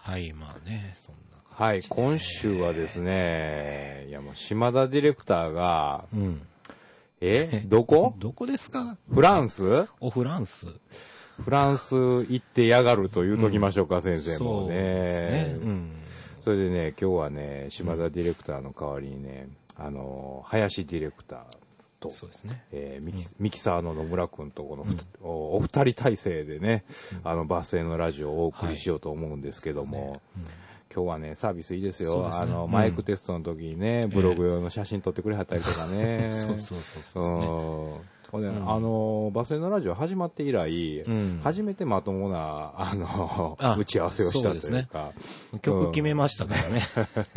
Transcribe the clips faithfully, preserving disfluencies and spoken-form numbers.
はい、まあね、そんなはい、 感じで。 今週はですね、いやもう島田ディレクターが、 うん。 えどこどこですか？ フランスお、フランス。 フランス行ってやがると言うときましょうか、うん、先生もね。そうですね。うん。 それでね、今日はね、島田ディレクターの代わりにね、あの、林ディレクターと、 そうですね。 えーミキ、うん、ミキサーの野村くんとこの、うん、お, お二人体制でね、うん、あの、バスへのラジオをお送りしようと思うんですけども、はいねうん、今日はね、サービスいいですよ。すね、あの、うん、マイクテストの時にね、ブログ用の写真撮ってくれはったりとかね。 そうそうそうそうですね。 うん、あの、バスへのラジオ始まって以来、うん、初めてまともな、あの、あ打ち合わせをしたというか。 ね、曲決めましたからね。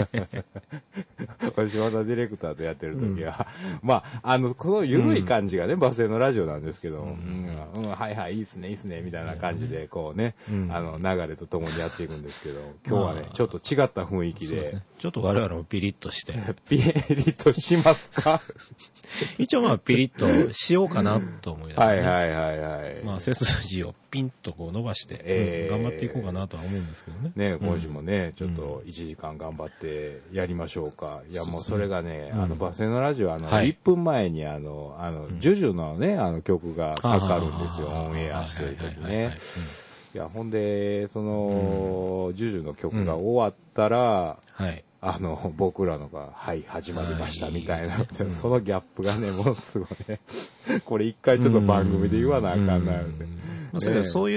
私、島田ディレクターとやってる時は、うん、まあ、あの、この緩い感じがね、うん、バスへのラジオなんですけど、うんうんうん、はいはい、いいっすね、いいっすね、みたいな感じで、こうね、うん、あの、流れとともにやっていくんですけど、今日はね、まあ、ちょっと違った雰囲気で。そうですね。 ちょっと我々もピリッとして。 ピリッとしますか？ 一応まあピリッとしようかなと思いながら、ね、 はいはいはいはい。 まあ背筋をピンとこう伸ばして、えーうん、頑張っていこうかなとは思うんですけどね。 ね、今週もね、うん、ちょっといちじかん頑張ってやりましょうか。いやもうそれがね、うん、あのバスへのラジオあの、はい、いっぷんまえにあのあの、うん、ジュジュのねあの曲がかかるんですよ、オンエアしてる時ね。いやほんでその、うん、ジュジュの曲が終わったら。はい。あの、僕らのが、はい、始まりました、みたいな、はいうん。そのギャップがね、ものすごいね。これ一回ちょっと番組で言わなあかんな、って。 まあ、ね、そういう、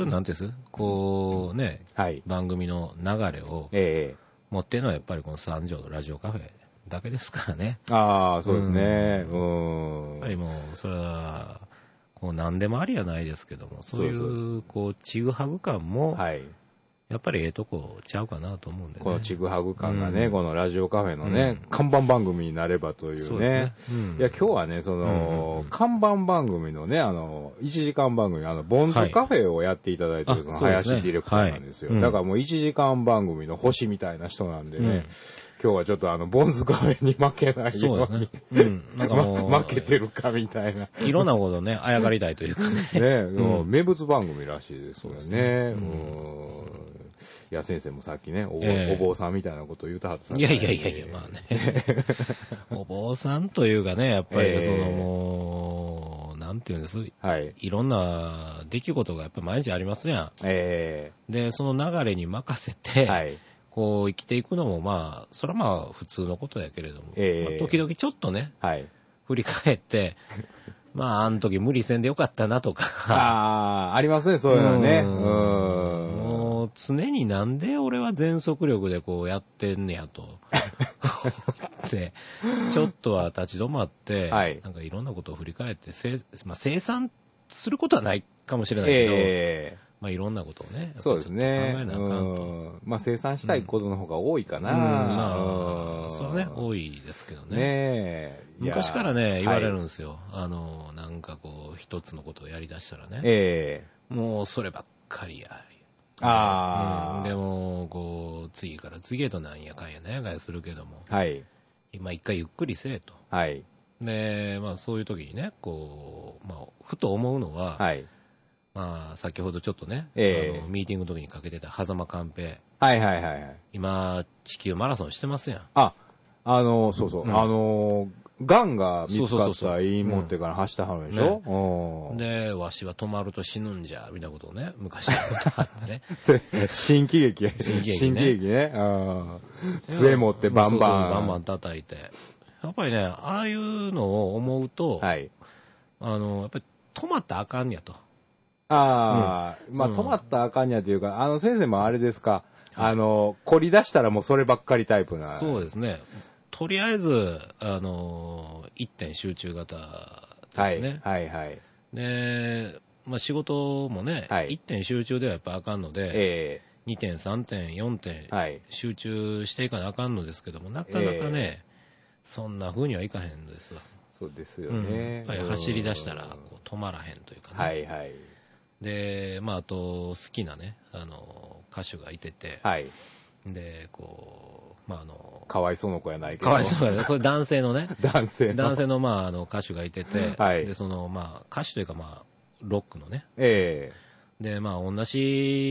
なんていうんですこうね、はい、番組の流れを持ってるのはやっぱりこの三条のラジオカフェだけですからね。 ああ、そうですね。うん。やっぱりもう、それは、こう何でもありはないですけども、そういう、そうそうこう、ちぐはぐ感も、はい。やっぱりええとこちゃうかなと思うんでね。 このちぐはぐ感がね、うん、このラジオカフェのね、うん、看板番組になればというね。そうですね。うん、いや、今日はね、その、うんうんうん、看板番組のね、あの、いちじかん番組、あの、ボンズカフェをやっていただいてる、はい、その林ディレクターなんですよ。はい、だからもういちじかん番組の星みたいな人なんでね、うん、今日はちょっとあの、ボンズカフェに負けないように。そうですね。うん。なんかもう、ま、負けてるかみたいな。 いろんなことね、あやがりたいというかね。 ね、うん、名物番組らしいですよね。ねうんいや、先生もさっきね、お、えー、お坊さんみたいなことを言うたはずだ、 ね。いやいやいやいや、まあね。お坊さんというかね、やっぱりそのもう、なんていうんです、はい。いろんな出来事がやっぱり毎日ありますやん。えー、で、その流れに任せて、はい。こう生きていくのもまあ、それはまあ普通のことやけれども、えーまあ、時々ちょっとね、はい。振り返って、まあ、あの時無理せんでよかったなとか。 ああ、ありますね、そういうのね。うん。 もう、常になんで俺は全速力でこうやってんねやと。で、ちょっとは立ち止まって、はい、なんかいろんなことを振り返って、まあ、生産することはないかもしれないけど、えーまあいろんなことをね、 そうですね。 考えなあかんと。 まあ生産したいことの方が多いかな。うん、 まあ、それはね、多いですけどね。ね昔からね、言われるんですよ。はい、あの、なんかこう、一つのことをやり出したらね。ええー、もうそればっかりや。ああ、うん。でも、こう、次から次へとなんやかんやなんやかんやするけども。はい。今一回ゆっくりせえと。はい。で、まあそういう時にね、こう、まあ、ふと思うのは、はい。まあ、先ほどちょっとね、えー、あのミーティングの時にかけてた狭間寛平。はいはいはいはい。今、地球マラソンしてますやん。 あ、あの、そうそう、うん、あの、ガンが見つかった言い持ってから走ってはるでしょ、うんね、で、わしは止まると死ぬんじゃ、みたいなことをね、昔のことあってね。 新喜劇。 新喜劇ね。 新喜劇ね。杖持ってバンバン。そうそうバンバン叩いて。やっぱりね、ああいうのを思うと、はい、あの、やっぱり止まったらあかんやと。 ああ、うん、まあ止まったらあかんやというか、あの先生もあれですか、はい、あの、凝り出したらもうそればっかりタイプな。 そうですね。とりあえず、あの、一点集中型ですね。はい、はい、はい。で、まあ仕事もね、はい、一点集中ではやっぱあかんので、えー、にてん、さんてん、よんてん、はい、集中していかなあかんのですけども、なかなかね、えー、そんな風にはいかへんのですわ。 そうですよね。 うん、やっぱり走り出したらこう止まらへんというかね。はいはい。で、まああと好きなね、あの歌手がいてて、はい。で、こう、まああのかわいそうの子やないけど。 かわいそうやね。これ男性のね、 男性の男性のまああの歌手がいてて、はい。でそのまあ歌手というかまあロックのね。ええー。でまあ同じ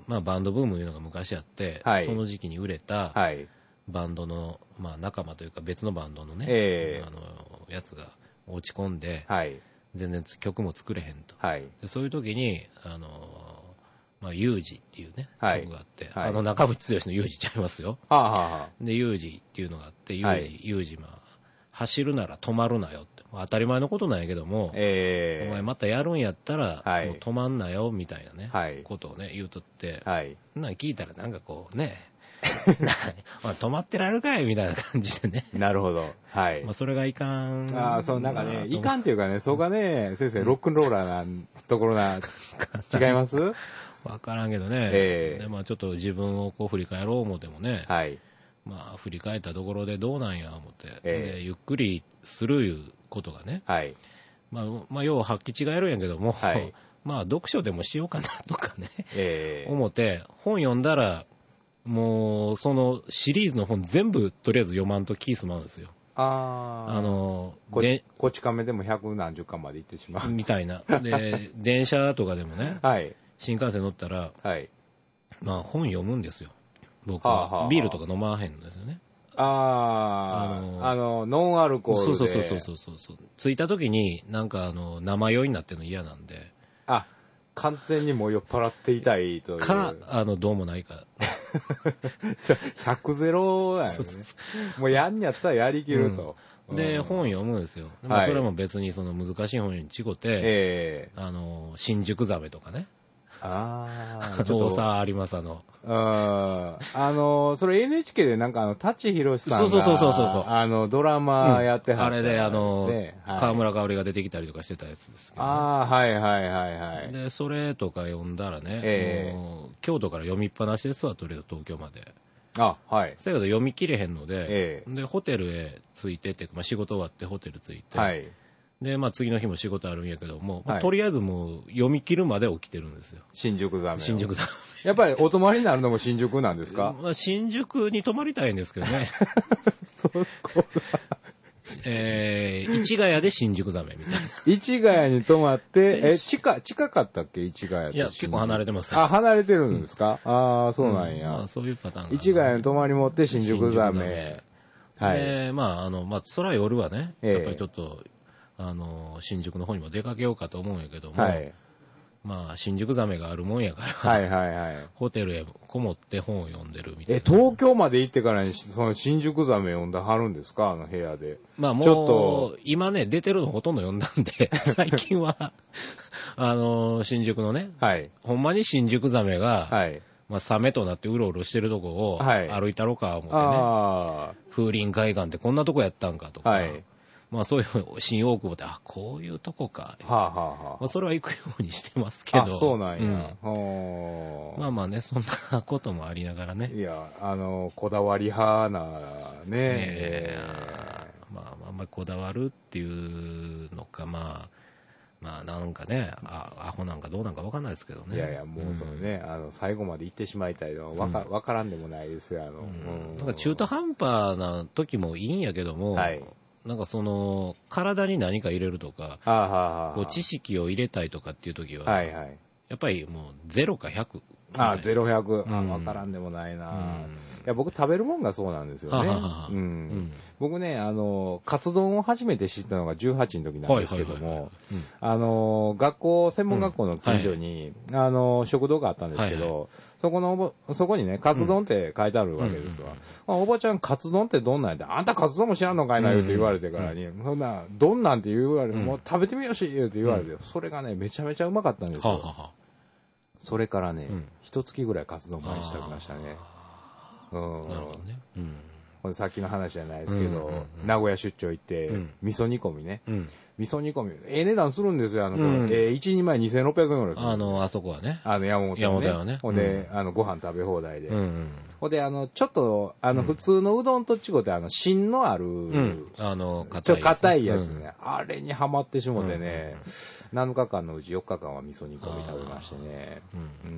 まあ、バンドブームいうのが昔あって、はい、その時期に売れたバンドの、まあ、仲間というか別のバンドのね、えー、あのやつが落ち込んで、はい、全然曲も作れへんと、はい、でそういう時にあのまあ、ユージっていうね、はい、曲があって、はい、あの中渕剛のユージちゃいますよ。はあはあ、で、ユージっていうのがあって、ユージ、はい、ユージ、まあ、走るなら止まるなよって、当たり前のことなんやけども、えー、お前またやるんやったら、はい、もう止まんなよみたいなね、はい、ことをね、言うとって、はい、なんか聞いたらなんかこうね、止まってられるかいみたいな感じでね。 なるほど。はい。 まあ、それがいかん。 ああ、そう、なんかね、いかんっていうかね、そこがね、先生、ロックンローラーなところな、違いますわからんけどね。えー、で、まあちょっと自分をこう振り返ろう思ってもね。はい。まあ振り返ったところでどうなんや思って。えー、でゆっくりするいうことがね。はい。まあ、まあ要は発揮違えるんやけども。はい。まあ読書でもしようかなとかね。えー、思って、本読んだら、もう、そのシリーズの本全部とりあえず読まんと気済まうんですよ。ああ。あの、こち、こち亀でも百何十巻まで行ってしまう。 みたいな。で、電車とかでもね。はい。新幹線乗ったら、はい。まあ本読むんですよ。僕は。はあはあ、ビールとか飲まへんんですよね。 ああ、あの、あのノンアルコールで。 そうそうそうそうそうそう。着いた時になんかあの、生酔いになってるの嫌なんで。 あ、完全にもう酔っ払っていたいという。 か、あの、どうもないか。 ひゃくゼロだよね。そうそうそう。もうやんやったらやりきると。 うん、で、うん、本読むんですよ。まあ、それも別にその難しい本にちごて、えー、あの、新宿ザメとかね。ああ、大沢有正の。 ああの、それ エヌエイチケー でなんかあの、舘ひろしさんが、そうそうそうそうそう。あの、ドラマやってはった、 うん、あれであの、ね、はい、川村香織が出てきたりとかしてたやつですけど、ね。 ああ、はいはいはいはい。 で、それとか読んだらね、えー、京都から読みっぱなしですわ、とりあえず東京まで。あ、はい。だけど読み切れへんので、えー、で、ホテルへ着いてて、まあ、仕事終わってホテル着いて、はい。で、まあ次の日も仕事あるんやけども、まあ、とりあえずもう読み切るまで起きてるんですよ。 新宿ザメ。 新宿ザメ。 やっぱりお泊まりになるのも新宿なんですか？ まあ新宿に泊まりたいんですけどね。そこが。えー、市ヶ谷で新宿ザメみたいな。 市ヶ谷に泊まって、え、近、近かったっけ市ヶ谷と。 いや、結構離れてます。 あ、離れてるんですか？うん、ああ、そうなんや。 うん、まあそういうパターンが。 市ヶ谷に泊まり持って新宿ザメ。 はい。で、まあ、あの、まあ、そら夜はね、やっぱりちょっと、えー、あの、新宿の方にも出かけようかと思うんやけども、はい。まあ、新宿ザメがあるもんやから、はいはいはい。ホテルへこもって本を読んでるみたいな。 え、東京まで行ってからに、その新宿ザメ読んではるんですか？あの部屋で。 まあもう、ちょっと今ね、出てるのほとんど読んだんで、最近は、あの、新宿のね、はい。ほんまに新宿ザメが、はい。まあ、サメとなってうろうろしてるとこを、歩いたろか思ってね、はい、風林海岸ってこんなとこやったんかとか、はい。まあそういう新大久保って、あ、こういうとこか。はあはあはあ、まあそれは行くようにしてますけど。あ、 そうなんや。 うん、まあまあね、そんなこともありながらね。 いや、あの、こだわり派なね。 えー、まあ、あんまりこだわるっていうのか、まあ、まあなんかね、あアホなんかどうなんか分かんないですけどね。 いやいや、もうそのね、うん、あの、最後まで行ってしまいたいのは分か、うん、分からんでもないですよ、あの。うん、 なんか中途半端な時もいいんやけども、はい。なんかその、体に何か入れるとか、はあはあ、こう知識を入れたいとかっていう時は、はいはい、やっぱりもうゼロかひゃく。 ああ、ゼロひゃく。あ、わからんでもないな、うん、いや、僕食べるもんがそうなんですよね。はははうんうん、僕ね、あの、カツ丼を初めて知ったのがじゅうはちの時なんですけども、あの、学校、専門学校の近所に、うんはい、あの、食堂があったんですけど、はいはい、そこのおぼ、そこにね、カツ丼って書いてあるわけですわ。うんうんうん、おばちゃん、カツ丼ってどんなんやで、あんたカツ丼も知らんのかいな、言うて言われてからに、うんうん、そんな、どんなんって言われて、うん、もう食べてみよし、言うて言われて、うん、それがね、めちゃめちゃうまかったんですよ。はははそれからね、一、うん、月ぐらいカツ丼前にしたきましたね。うん。なるほどね。うん。さっきの話じゃないですけど、うんうんうん、名古屋出張行って、うん、味噌煮込みね。うん、味噌煮込み。ええ値段するんですよ、あの、うん、えー、いちにんまえにせんろっぴゃくえんぐらいする。 あの、あそこはね。 あの、山本ね。 山本はね。 ほんで、うん、あの、ご飯食べ放題で。うんうん、ほんで、あの、ちょっと、あの、普通のうどんと違って、あの、芯のある、うん、 あの、 硬いやつ。ちょっと硬いやつね、うん。あれにハマってしもてね、うんうんうんなのかかんのうちよっかかんは味噌煮込み食べましてね。うん。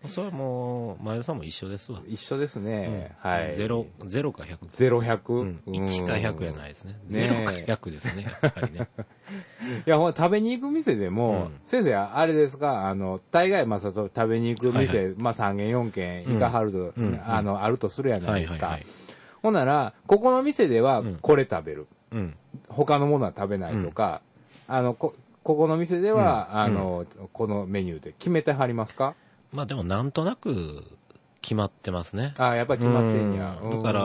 それはもう、前田さんも一緒ですわ。 一緒ですね。 うん、はい。ゼロ、ゼロかひゃく。 ゼロ、ひゃく、うん、 いちかひゃくやないですね。ゼロかひゃくですね、やっぱりね。 いや、ほん食べに行く店でも、うん、先生、あれですか、あの、大概、まあ、食べに行く店、はいはい、まあ、さん軒、よん軒行かはると、うん、あの、あるとするやないですか。はいはいはい、ほんなら、ここの店ではこれ食べる。うん、他のものは食べないとか、うん、あの、こ、ここの店では、うん、あの、うん、このメニューで決めてはりますか？まあでもなんとなく決まってますね。 ああ、やっぱり決まってんや。 だから、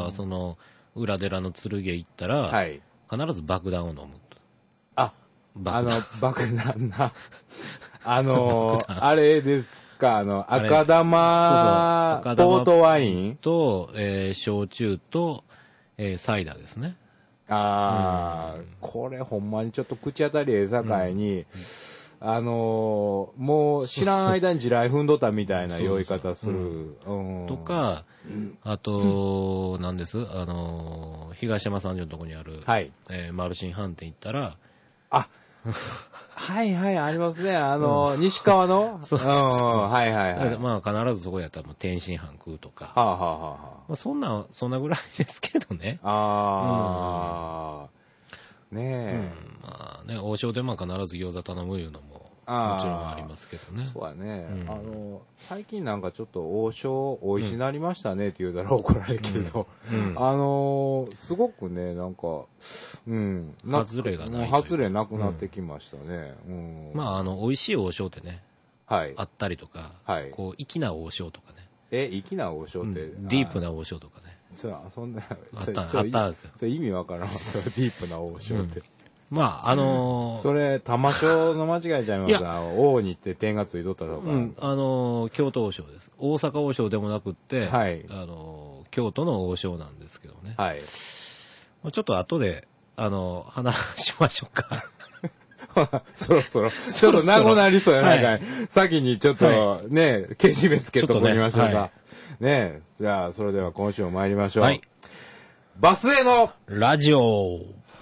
その、裏寺の剣へ行ったら、はい、必ず爆弾を飲む。 あ、あの、爆弾な。あの、あれですか、あの、赤玉、そうそう、ポートワインと、えー、焼酎と、えー、サイダーですね。 ああ、うん、これほんまにちょっと口当たりええさかいに、うん、あのー、もう知らん間に地雷踏んどったみたいな酔い方する。 とか、あと、何ですあのー、東山三条のとこにある、はい、えー、マルシン飯店行ったら、 あ、はいはい、ありますね。あのーうん、西川のそうそうそう。 はいはいはい。まあ必ずそこやったら天津飯食うとか。はあ、はあはあ、まあそんな、そんなぐらいですけどね。ああ、うん、ねえ、うん。まあね、王将でまあ必ず餃子頼むいうのも、もちろんありますけどね。 そうやね、うん。あの、最近なんかちょっと王将美味しなりましたねって言うたら怒られるけど、うんうん、あの、すごくね、なんか、うん。 外れがない。 外れなくなってきましたね。うん、 まあ、あの、美味しい王将ってね、はい。あったりとか、はい。こう、粋な王将とかね。 え、粋な王将って、 うん、ディープな王将とかね。 そう、そんな、 あった、あったんですよ。 それ意味わからん。ディープな王将って。うん、 まあ、あのー、 それ、玉将の間違いちゃいますか？王にって点がついとったとか。 うん、あのー、京都王将です。大阪王将でもなくって、はい。あのー、京都の王将なんですけどね。はい。ちょっと後で、あのー、話しましょうか。 そろそろ、ちょっと名護なりそうやないかい、はい、先にちょっとね、はい、けじめつけとこみましょうか。ね、はい、ねじゃあ、それでは今週も参りましょう。はい。バスへのラジオ。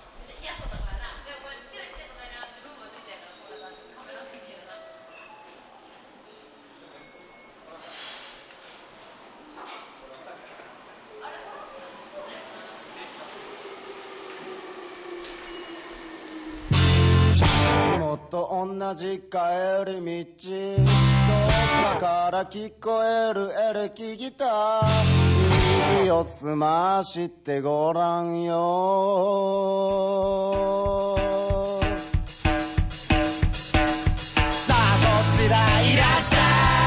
同じ帰り道どっかから聞こえるエレキギター耳を澄ましてごらんよさあこちらいらっしゃ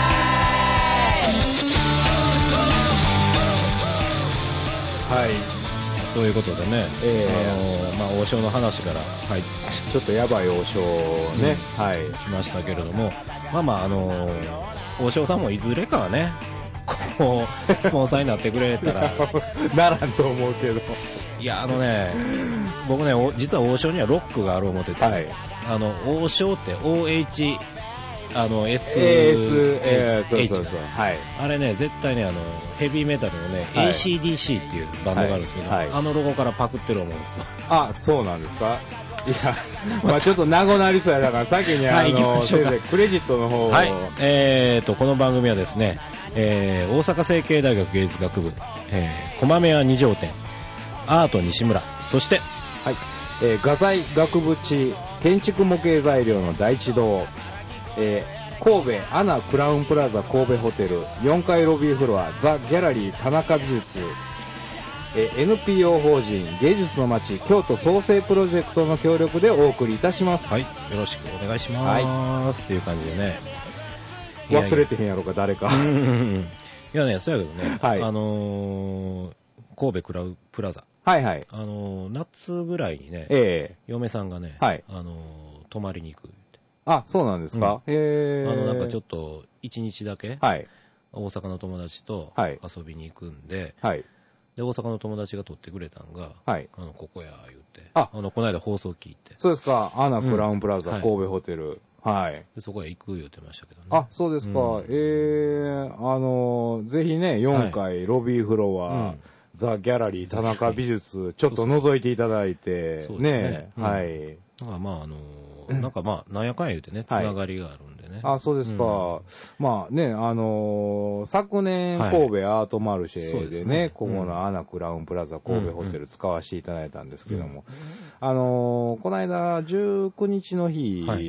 いはいそういうことでね、えー、あのまあ、王将の話から、はい、 ちょっとやばい王将ね、 うん、はい、しましたけれども、まあまあ、あの王将さんもいずれかはね、こう、スポンサーになってくれたら。 ならんと思うけど。 いや、あのね、僕ね、実は王将にはロックがある思ってて、はい、あの、王将って オーエイチ、あの S、 えー、そうそうそう、はい。 あれね、絶対ね、あのヘビーメタルのね、はい、エーシーディーシー っていうバンドがあるんですけど、はいはい、あのロゴからパクってる思うんですよ。 あ、そうなんですか。いや、まあちょっと名護なりそうやだから先にあの、はい、先生クレジットの方を。 はい。えーとこの番組はですね、えー、大阪成蹊大学芸術学部、えー、駒目屋二条店、アート西村、そしてはい、えー、画材学部地建築模型材料の第一堂。えー、神戸アナクラウンプラザ神戸ホテルよんかいロビーフロアザ・ギャラリー田中美術、えー、エヌピーオー 法人芸術の街京都創生プロジェクトの協力でお送りいたします。 はい、よろしくお願いします、はい、という感じでね、 忘れてへんやろか誰か。 いやね、そうやけどね、はい、あのー、神戸クラウプラザ、 はいはい、 あのー、夏ぐらいにね、えー、嫁さんがね、はい、あのー、泊まりに行く。 あ、そうなんですか、うん、へー。あの、なんかちょっと、一日だけ、はい。大阪の友達と遊びに行くんで、はい。で、大阪の友達が撮ってくれたんが、はい。あの、ここや、言って。あ、あの、この間放送聞いて。 そうですか。アナクラウンプラザ、うん、神戸ホテル。はい。 でそこへ行く言ってましたけどね。 あ、そうですか。うん、えー、あの、ぜひね、よんかい、ロビーフロア、うん、ザ・ギャラリー、田中美術、ちょっと覗いていただいて、そうですね。ね、うん、はい。 だからまあ、あの、 なんかまあ、なんやかんや言うてね、つながりがあるんでね。 はい、あ、そうですか。うん、まあね、あのー、昨年、神戸アートマルシェでね、はい、ここのアナクラウンプラザ神戸ホテル使わせていただいたんですけども、うんうん、あのー、この間、じゅうくにちの日、はい、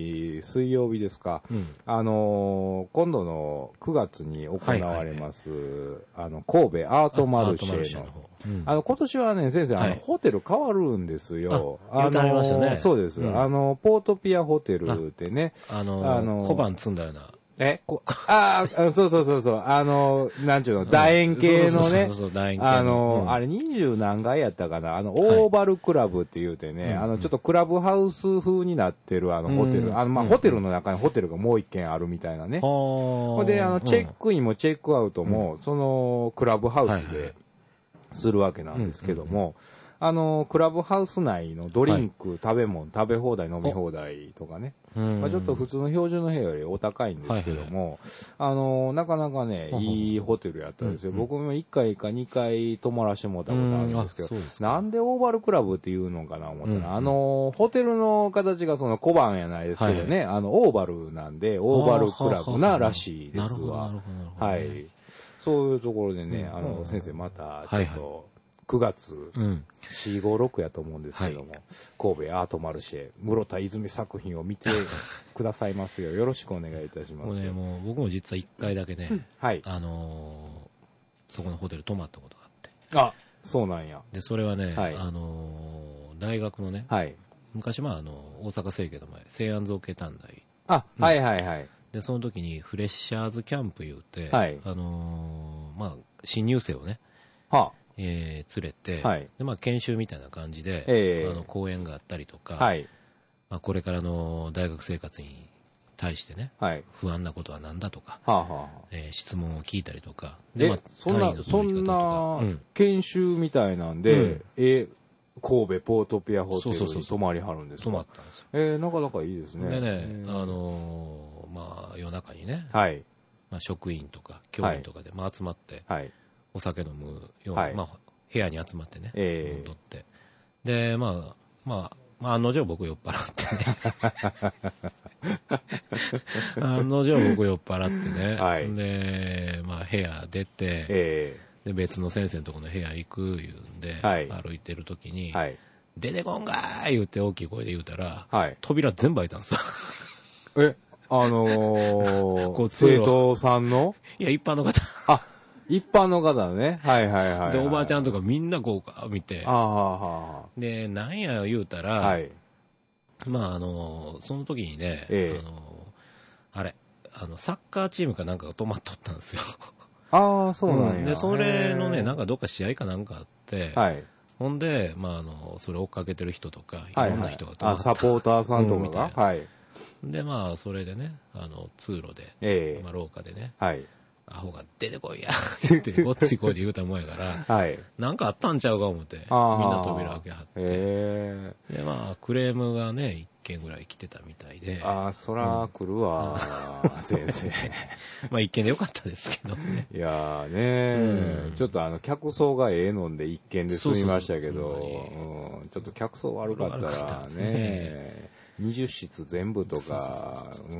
水曜日ですか、うん、あのー、今度のくがつに行われます、はいはいはい、あの、神戸アートマルシェの、うん、あの、今年はね、先生、あの、はい、ホテル変わるんですよ。 あ、あのー、ありましたね。 そうです。うん、あの、ポートピアホテルでね、 あのー、あのー、小判積んだような。 えこああ、そうそうそうそう。あの、なんちゅうの、楕円形のね、あの、うん、あれ二十何階やったかな、あの、オーバルクラブって言うてね、はい、あの、ちょっとクラブハウス風になってるあの、ホテル、うん、あの、まあ、うん、ホテルの中にホテルがもう一軒あるみたいなね。ほ、うんで、あの、チェックインもチェックアウトも、うん、その、クラブハウスでするわけなんですけども、あの、クラブハウス内のドリンク、はい、食べ物、食べ放題、飲み放題とかね。まあ、ちょっと普通の標準の部屋よりお高いんですけども、はいはい、あの、なかなかね、いいホテルやったんですよ。うんうん、僕もいっかいかにかい泊まらせてもらったことあるんですけど、なんでオーバルクラブっていうのかな思ったら、うんうん、あの、ホテルの形がその小判やないですけどね、はい、あの、オーバルなんで、オーバルクラブならしいですわ。はい。そういうところでね、あの、先生また、ちょっと、はいはいくがつ、うん、よん、ご、ろくやと思うんですけども、はい、神戸アートマルシェ、室田泉作品を見てくださいますよ。よろしくお願いいたします。 もうね、もう僕も実はいっかいだけね、うん、はい、あのー、そこのホテル泊まったことがあって。 あ、そうなんや。 で、それはね、はい、あのー、大学のね、はい、昔、まあ、あの、大阪政経の前、西安造形短大。 あ、うん、はいはいはい。 で、その時にフレッシャーズキャンプ言うて、はい、あのー、まあ、新入生をね、はあえー、連れて、はい、でまあ、研修みたいな感じで、えー、あの講演があったりとか、はいまあ、これからの大学生活に対してね、はい、不安なことは何だとか、はあはあえー、質問を聞いたりとか、 でまあ、そんな、そんな研修みたいなんで、うん、えー、神戸ポートピアホテルに泊まりはるんですか？ 泊まったんですよ。 えー、なかなかいいですね。 でね、あのー、まあ、夜中にね、はいまあ、職員とか教員とかで、まあ、集まって、はいお酒飲むような、はいまあ、部屋に集まってね、えー、戻って。で、まあ、まあ、まあ、案の定僕酔っ払ってね。案の定僕酔っ払ってね。はい、で、まあ、部屋出て、えー、で、別の先生のところの部屋行く言うんで、はい、歩いてるときに、はい、出てこんがー言って大きい声で言うたら、はい、扉全部開いたんですよ。 え、あのー、こう生徒さんのいや、一般の方。 あ一般の方ね。はいはいはい、はい。 で、おばあちゃんとかみんなこう見て。ああ、はあ、で、なんや言うたら、はい。まあ、あの、その時にね、ええ、あの、あれ、あの、サッカーチームかなんかが泊まっとったんですよ。 ああ、そうなんや、うん。 で、それのね、なんかどっか試合かなんかあって、はい。ほんで、まあ、あの、それ追っかけてる人とか、いろんな人が泊まった、 はいはい、あ、サポーターさんとかが、うん、みたいな。はい。 で、まあ、それでね、あの、通路で、ええ、まあ、廊下でね、はい。アホが出てこいや言うてごっつい声で言うたもんやから、はい、なんかあったんちゃうか思ってみんな扉開けはって、でまあクレームがね一件ぐらい来てたみたいで、 ああそら来るわ、うん、先生まあ一件でよかったですけどね。 いやーね、うん、ちょっとあの客層がええのんで一件で済みましたけど、そうそうそう、うん、ちょっと客層悪かったらね。にじゅっしつ全部とか、うん、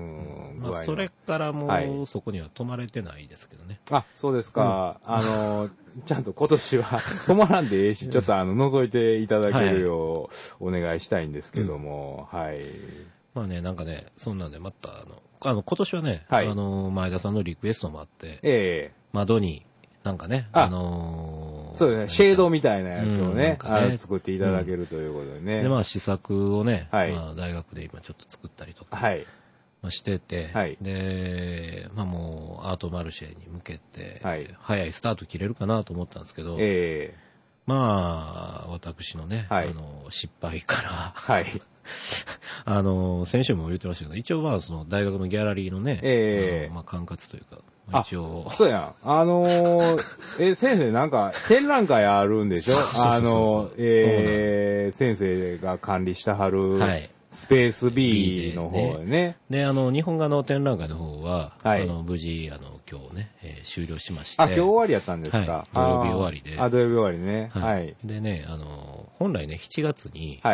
まあ、それからもう、はい、そこには泊まれてないですけどね。 あ、そうですか。うん、あの、ちゃんと今年は泊まらんでええし、ちょっとあの、覗いていただけるようお願いしたいんですけども、うん、はい。 まあね、なんかね、そんなんでまた、あの、あの今年はね、はい、あの、前田さんのリクエストもあって、ええ窓に、なんかね、あ、あのー、そうですね、シェードみたいなやつをね、うん、ね作っていただけるということでね。うん、 で、まあ試作をね、はいまあ、大学で今ちょっと作ったりとか、はいまあ、してて、はい、で、まあもうアートマルシェに向けて、はい、早いスタート切れるかなと思ったんですけど、えー、まあ、私のね、はい、あの、失敗から、はい。あの、先週も言ってましたけど、一応まあ、その大学のギャラリーのね、えー、あのまあ、管轄というか、一応。 そうやん。あのー、え、先生なんか展覧会あるんでしょ？あの、えー、先生が管理したはる、はい。スペース B の方でね。 で、あの、日本画の展覧会の方は、はい、あの、無事、あの、今日ね、えー、終了しまして。 あ、今日終わりやったんですか？ はい、土曜日終わりで。 あ、土曜日終わりね。 はい。はい、でね、あの、本来ね、しちがつに、はい。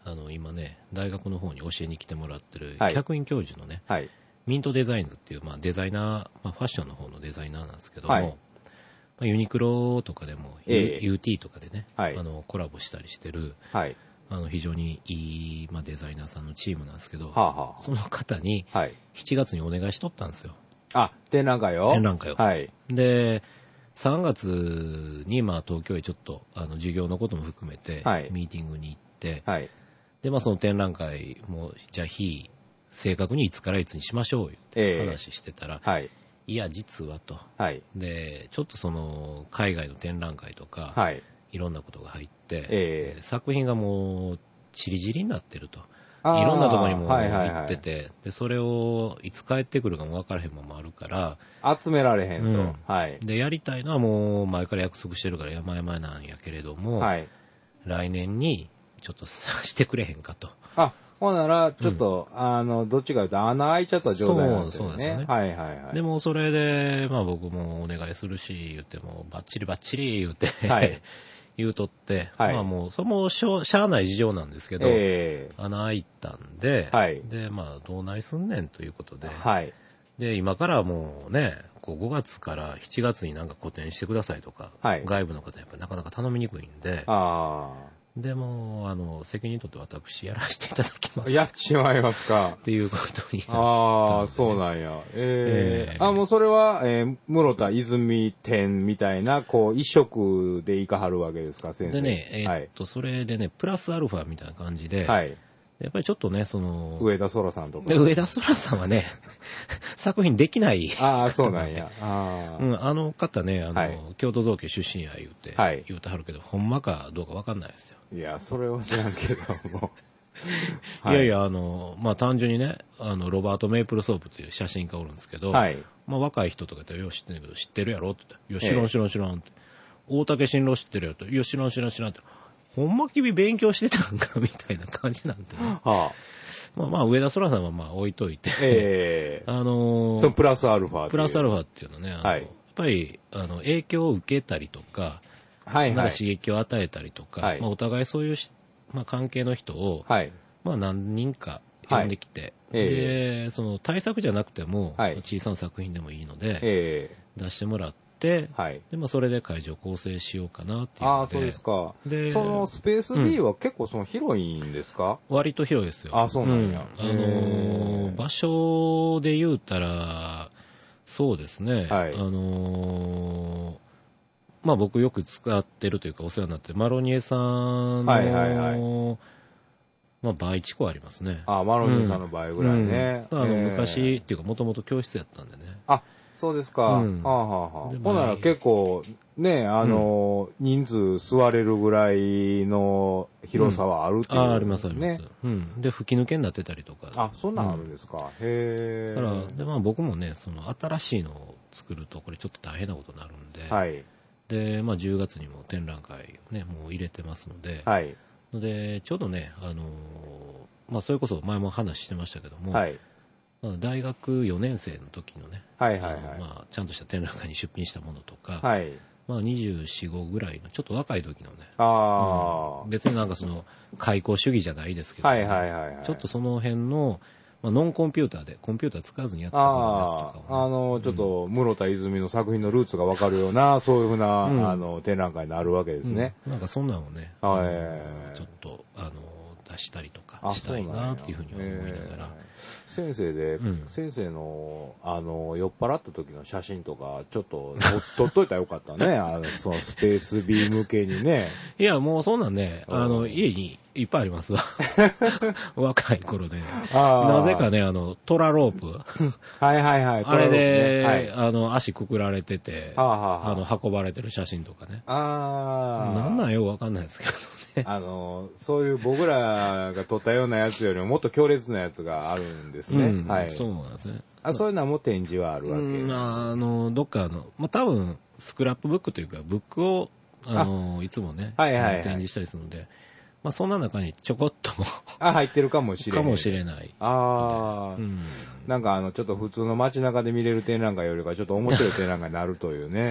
あの、今ね、大学の方に教えに来てもらってる、 はい、 客員教授のね、 はい、 ミントデザインズっていう、まあ、デザイナー、まあ、ファッションの方のデザイナーなんですけども、 はい、 まあ、ユニクロとかでも、 えー、 ユーティー とかでね、 はい、 あのコラボしたりしてる、 はい、 あの非常にいい、まあ、デザイナーさんのチームなんですけど、 はあはあ、 その方にしちがつにお願いしとったんですよ。 あ、展覧会を展覧会を。 はい。 で、さんがつに、まあ、東京へちょっと、あの、授業のことも含めて、 はい、 ミーティングに行って、 はい、 で、まあ、その展覧会も、じゃあ、日、正確にいつからいつにしましょうよって話してたら、 えー、はい。 いや、実はと。 はい。 で、ちょっとその、海外の展覧会とか、 はい。 いろんなことが入って、 えー、 作品がもう、チリチリになってると。いろんなところにも行ってて、はいはいはい、で、それをいつ帰ってくるかも分からへんままあるから、 集められへんと、うん。 はい。で、やりたいのはもう前から約束してるから山々なんやけれども、はい。来年にちょっとさしてくれへんかと。 あ、ほんなら、ちょっと、うん、あの、どっちかというと穴開いちゃった状態なんですよね。そう、そうですよね。はいはいはい。 でもそれで、まあ僕もお願いするし、言っても、バッチリバッチリ言って、はい。言うとって、はい、まあもう、それもしょしゃあない事情なんですけど、えー、穴開いたんで、はい、で、まあ、どうないすんねんということで、はい、で、今からもうね、こうごがつからしちがつになんか個展してくださいとか、はい、外部の方やっぱりなかなか頼みにくいんで、あでも、あの、責任取って私やらせていただきます。 やっちまいますか。 っていうことになった、ね。 ああ、そうなんや。えー、えー、あ、もうそれは、えー、室田泉店みたいな、こう、一色でいかはるわけですか、先生。 でね、えー、っと、はい、それでね、プラスアルファみたいな感じで、はい。やっぱりちょっとね、その、 上田空さんとか。 上田空さんはね、作品できない。 ああ、そうなんや。あ,、 うん、あの方ね、あの、はい、京都造形出身や言うて、はい、言うてはるけど、ほんまかどうかわかんないですよ。 いや、それは知らんけども。 はい、いやいや、あの、まあ、単純にね、あの、ロバート・メイプルソープという写真家おるんですけど、はい、まあ、若い人とかってよう知ってんねんけど、知ってるやろって言って、いや、知らん知らん知らんって。大竹新郎知ってるやろって、いや、知らん知らん知らんって。ほんま君勉強してたんかみたいな感じなんでね。はあ、まあまあ、上田空さんはまあ置いといて。ええー。あのー、 そのプラスアルファ。 プラスアルファっていうのはね、あの、はい、やっぱり、あの、影響を受けたりとか、はいはい、なんか刺激を与えたりとか、はい、まあお互いそういう、まあ、関係の人を、はい、まあ何人か呼んできて、はいで、えー、その対策じゃなくても、はい、小さな作品でもいいので、えー、出してもらって、はい、でまあ、それで会場構成しようかなっていうので。 ああ、そうですか。で、そのスペース B は結構その広いんですか？ うん、割と広いですよ。 ああ、そうなんや。 うん、あのー、場所で言うたら、そうですね。はい、あのー、まあ僕よく使ってるというかお世話になってるマロニエさんの、はいはいはい、まあ倍近くありますね。 ああ、マロニエさんの倍ぐらいね。 うんうん、あの昔っていうかもともと教室やったんでね。 あ、そうですか。うん、はあはあはあ、ほんなら結構、ね、あの、うん、人数座れるぐらいの広さはあるっていう、ね、 うん、あ、ありますあります。うん。で、吹き抜けになってたりとか。 あ、そんなんあるんですか。うん、へぇー。だから、で、まあ僕もね、その新しいのを作ると、これちょっと大変なことになるんで、はい。で、まあじゅうがつにも展覧会をね、もう入れてますので、はい。ので、ちょうどね、あの、まあそれこそ前も話してましたけども、はい。大学よねん生の時のね、はいはいはい、まあ、ちゃんとした展覧会に出品したものとか、はい、まあ、にじゅうよん、ごぐらいのちょっと若い時のね、あうん、別になんかその開口主義じゃないですけど、ね、はいはいはいはい、ちょっとその辺の、まあ、ノンコンピューターでコンピューター使わずにやってたやつとかを、ね、 あ, あのちょっと室田泉の作品のルーツが分かるような、うん、そういうふうな、うん、あの展覧会になるわけですね、 うん、なんかそんなのをね、はい、ちょっとあの出したりとかしたいなっていうふうには思いながら。 先生で、うん、先生の、あの、酔っ払った時の写真とか、ちょっと撮っといたらよかったね。あの、そのスペース B 向けにね。 いや、もうそんなんね、あの、家にいっぱいありますわ。若い頃で。なぜかね、あの、トラロープ。 はいはいはい。 あれで、ねはい、あの、足くくられてて、はあはあ、あの、運ばれてる写真とかね。ああ。なんなんよ、わかんないですけどね。 あの、そういう僕らが撮ったようなやつよりももっと強烈なやつがあるんですね。うん、はい。 そうなんですね。 あ、そういうのはもう展示はあるわけ。 うん、あの、どっかの、まあ、多分、スクラップブックというか、ブックを、あの、いつもね、はいはいはい、展示したりするので、まあ、そんな中にちょこっとあ、入ってるかもしれない。 かもしれない。 ああ、うん。なんかあの、ちょっと普通の街中で見れる展覧会よりか、ちょっと面白い展覧会になるというね。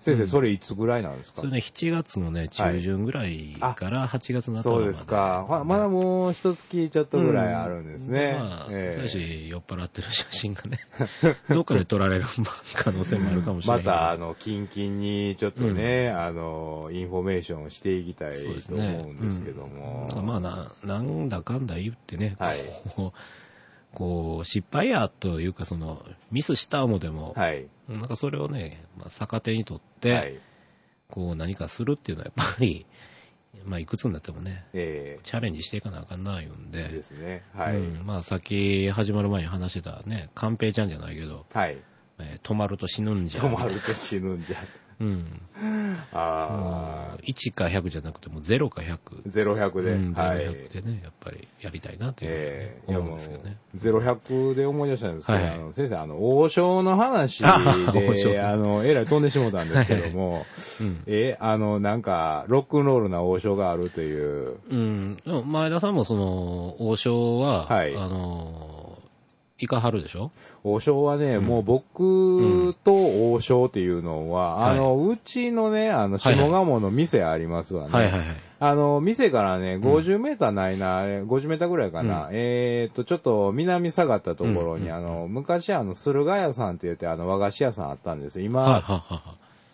先生、それいつぐらいなんですか？ それね、しちがつのね、中旬ぐらいからはちがつの頭まで、 そうですか。まだもう一月ちょっとぐらいあるんですね。 うん、まあ、えー、最初酔っ払ってる写真がね、どっかで撮られる可能性もあるかもしれない。 また、あの、キンキンにちょっとね、うん、あの、インフォメーションをしていきたいと思うんですけども。 うん、まあな、なんだかんだ言ってね、はい、こう、こう失敗やというか、そのミスした思でも、はい、なんかそれをね、まあ、逆手にとって、はい、こう何かするっていうのはやっぱり、まあ、いくつになってもね、えー、チャレンジしていかなあかんな言うんで、 ですね、はい、うん、 まあ、さっき始まる前に話してたね、寛平ちゃんじゃないけど、はい、えー、止まると死ぬんじゃ。 止まると死ぬんじゃ。 うん。ああ。いちかひゃくじゃなくてもゼロかひゃく。 ゼロひゃくで。 うん、ゼロひゃくでね、やっぱりやりたいなという、ね、えー、思うんですけどね。 ゼロひゃくで思い出したんですけど、はい、あの先生、あの、王将の話で、あ, あの、えらい飛んでしもたんですけども、はい、うん、え、あの、なんか、ロックンロールな王将があるという。 うん。前田さんもその、王将は、はい、あの、いかはるでしょ？ 王将はね、うん、もう僕と王将っていうのは、うん、あの、はい、うちのね、あの、下鴨の店ありますわね。はいはいはい。あの、店からね、ごじゅうメーターないな、うん、ごじゅうメーターぐらいかな。うん、えーっと、ちょっと南下がったところに、うん、あの、昔あの、駿河屋さんって言って、あの、和菓子屋さんあったんですよ。今、はいはいはい、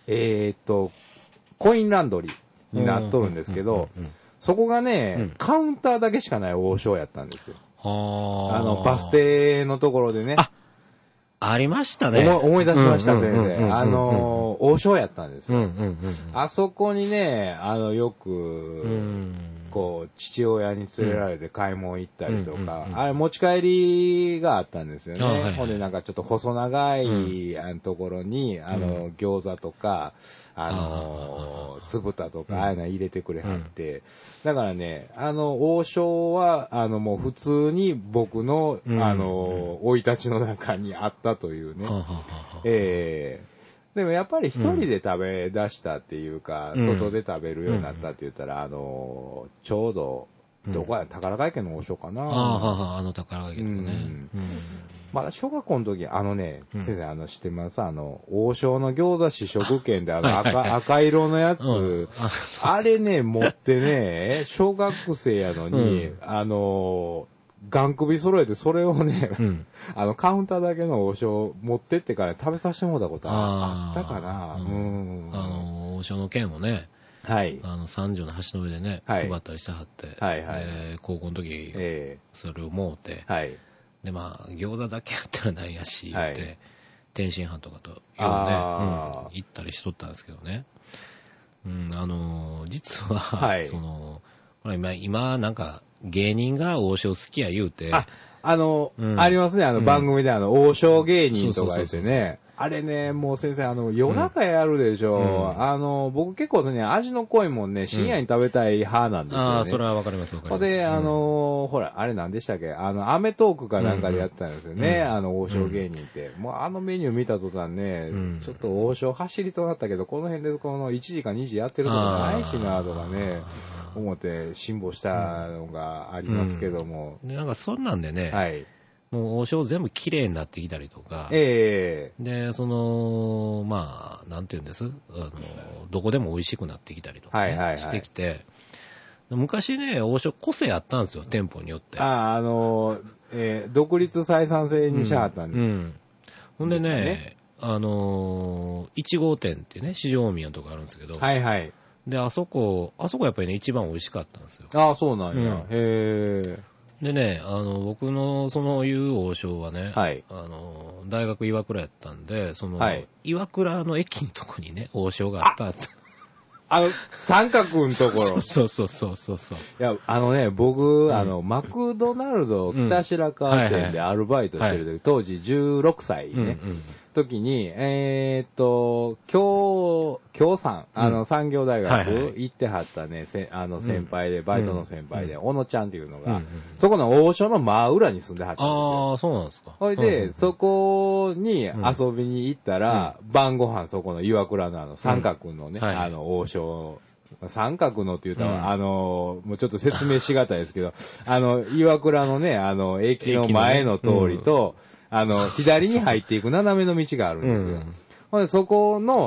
えーっと、コインランドリーになっとるんですけど、そこがね、うん、カウンターだけしかない王将やったんですよ。あの、バス停のところでね。 あ、ありましたね。 思い、思い出しました、先生。あの、王将やったんですよ。あそこにね、あの、よく、こう、父親に連れられて買い物行ったりとか、あれ持ち帰りがあったんですよね。ほんでなんかちょっと細長い、あのところに、あの、餃子とか、あの、酢豚とか、ああいうの入れてくれはって、だからね、あの、王将は、あの、もう普通に僕の、あの、生い立ちの中にあったというね。ええー、でもやっぱり一人で食べ出したっていうか、うん、外で食べるようになったって言ったら、あの、ちょうど、どこや、宝ヶ池の王将かな。 ああ、あの宝ヶ池とかね。うんうんまだ小学校の時、あのね、うん、先生、あの、知ってますあの、王将の餃子試食券で、あの赤、はいはいはい、赤色のやつ、うん、あれね、持ってね、小学生やのに、うん、あの、ガン首揃えて、それをね、うん、あの、カウンターだけの王将持ってってから食べさせてもらったことあったかな。 うん。あの、王将の券をね、はい。あの、三条の橋の上でね、はい、配ったりしてはって、はいはい。えー、高校の時、えー、それをもうて、はい。で、まあ、餃子だけやったらないやし、言って、はい、天津飯とかと、ようね、うん、行ったりしとったんですけどね。うん、あのー、実は、はい、その、ほら今、今、なんか、芸人が王将好きや言うて、 あ、あの、うん、ありますね、あの、番組で、あの、王将芸人とかですよね。あれね、もう先生、あの、夜中やるでしょ。うん、あの、僕結構ね、味の濃いもんね、深夜に食べたい派なんですよね。うん、 ああ、それはわかります、わかります。 で、あの、うん、ほら、あれ何でしたっけあの、アメトークかなんかでやってたんですよね、うん、あの、王将芸人って。もうあのメニュー見た途端ね、うん、ちょっと王将走りとなったけど、この辺でこのいちじかにじやってるとこないしな、とかね、思って辛抱したのがありますけども。 うん、なんかそんなんでね、はい。もう王将全部綺麗になってきたりとか、ええー、で、その、まあ、なんていうんですあの、どこでも美味しくなってきたりとか、ねはいはいはい、してきて、昔ね、王将個性あったんですよ、店舗によって。 ああ、あの、えー、独立採算制にしはったんで、うん。うん。 ほんでね、ねあの、いち号店ってね、四条大宮のとこあるんですけど、はいはい。で、あそこ、あそこやっぱりね、一番美味しかったんですよ。 ああ、そうなんや。うん、へえ。 でね、あの、僕のその言う王将はね、はい、あの、大学岩倉やったんで、その、はい、岩倉の駅のとこにね、王将があったんですよ。 あの、三角のところ。 そうそうそうそうそう。 いや、あのね、僕、うん、あの、マクドナルド北白川店でアルバイトしてる時、うんはいはい、当時じゅうろくさいね、うんうん時に、えー、っと、京、京さん、あの、産業大学行ってはったね、せあの、先輩で、バイトの先輩で、小野ちゃんっていうのが、そこの王将の真裏に住んではったんですよ。 ああ、そうなんですか。 ほいで、そこに遊びに行ったら、晩ご飯そこの岩倉のあの、三角のね、あの、王将、三角のって言ったら、うん、あの、もうちょっと説明しがたいですけど、あの、岩倉のね、あの、駅の前の通りと、あの、左に入っていく斜めの道があるんですよ。ほんで、そこの、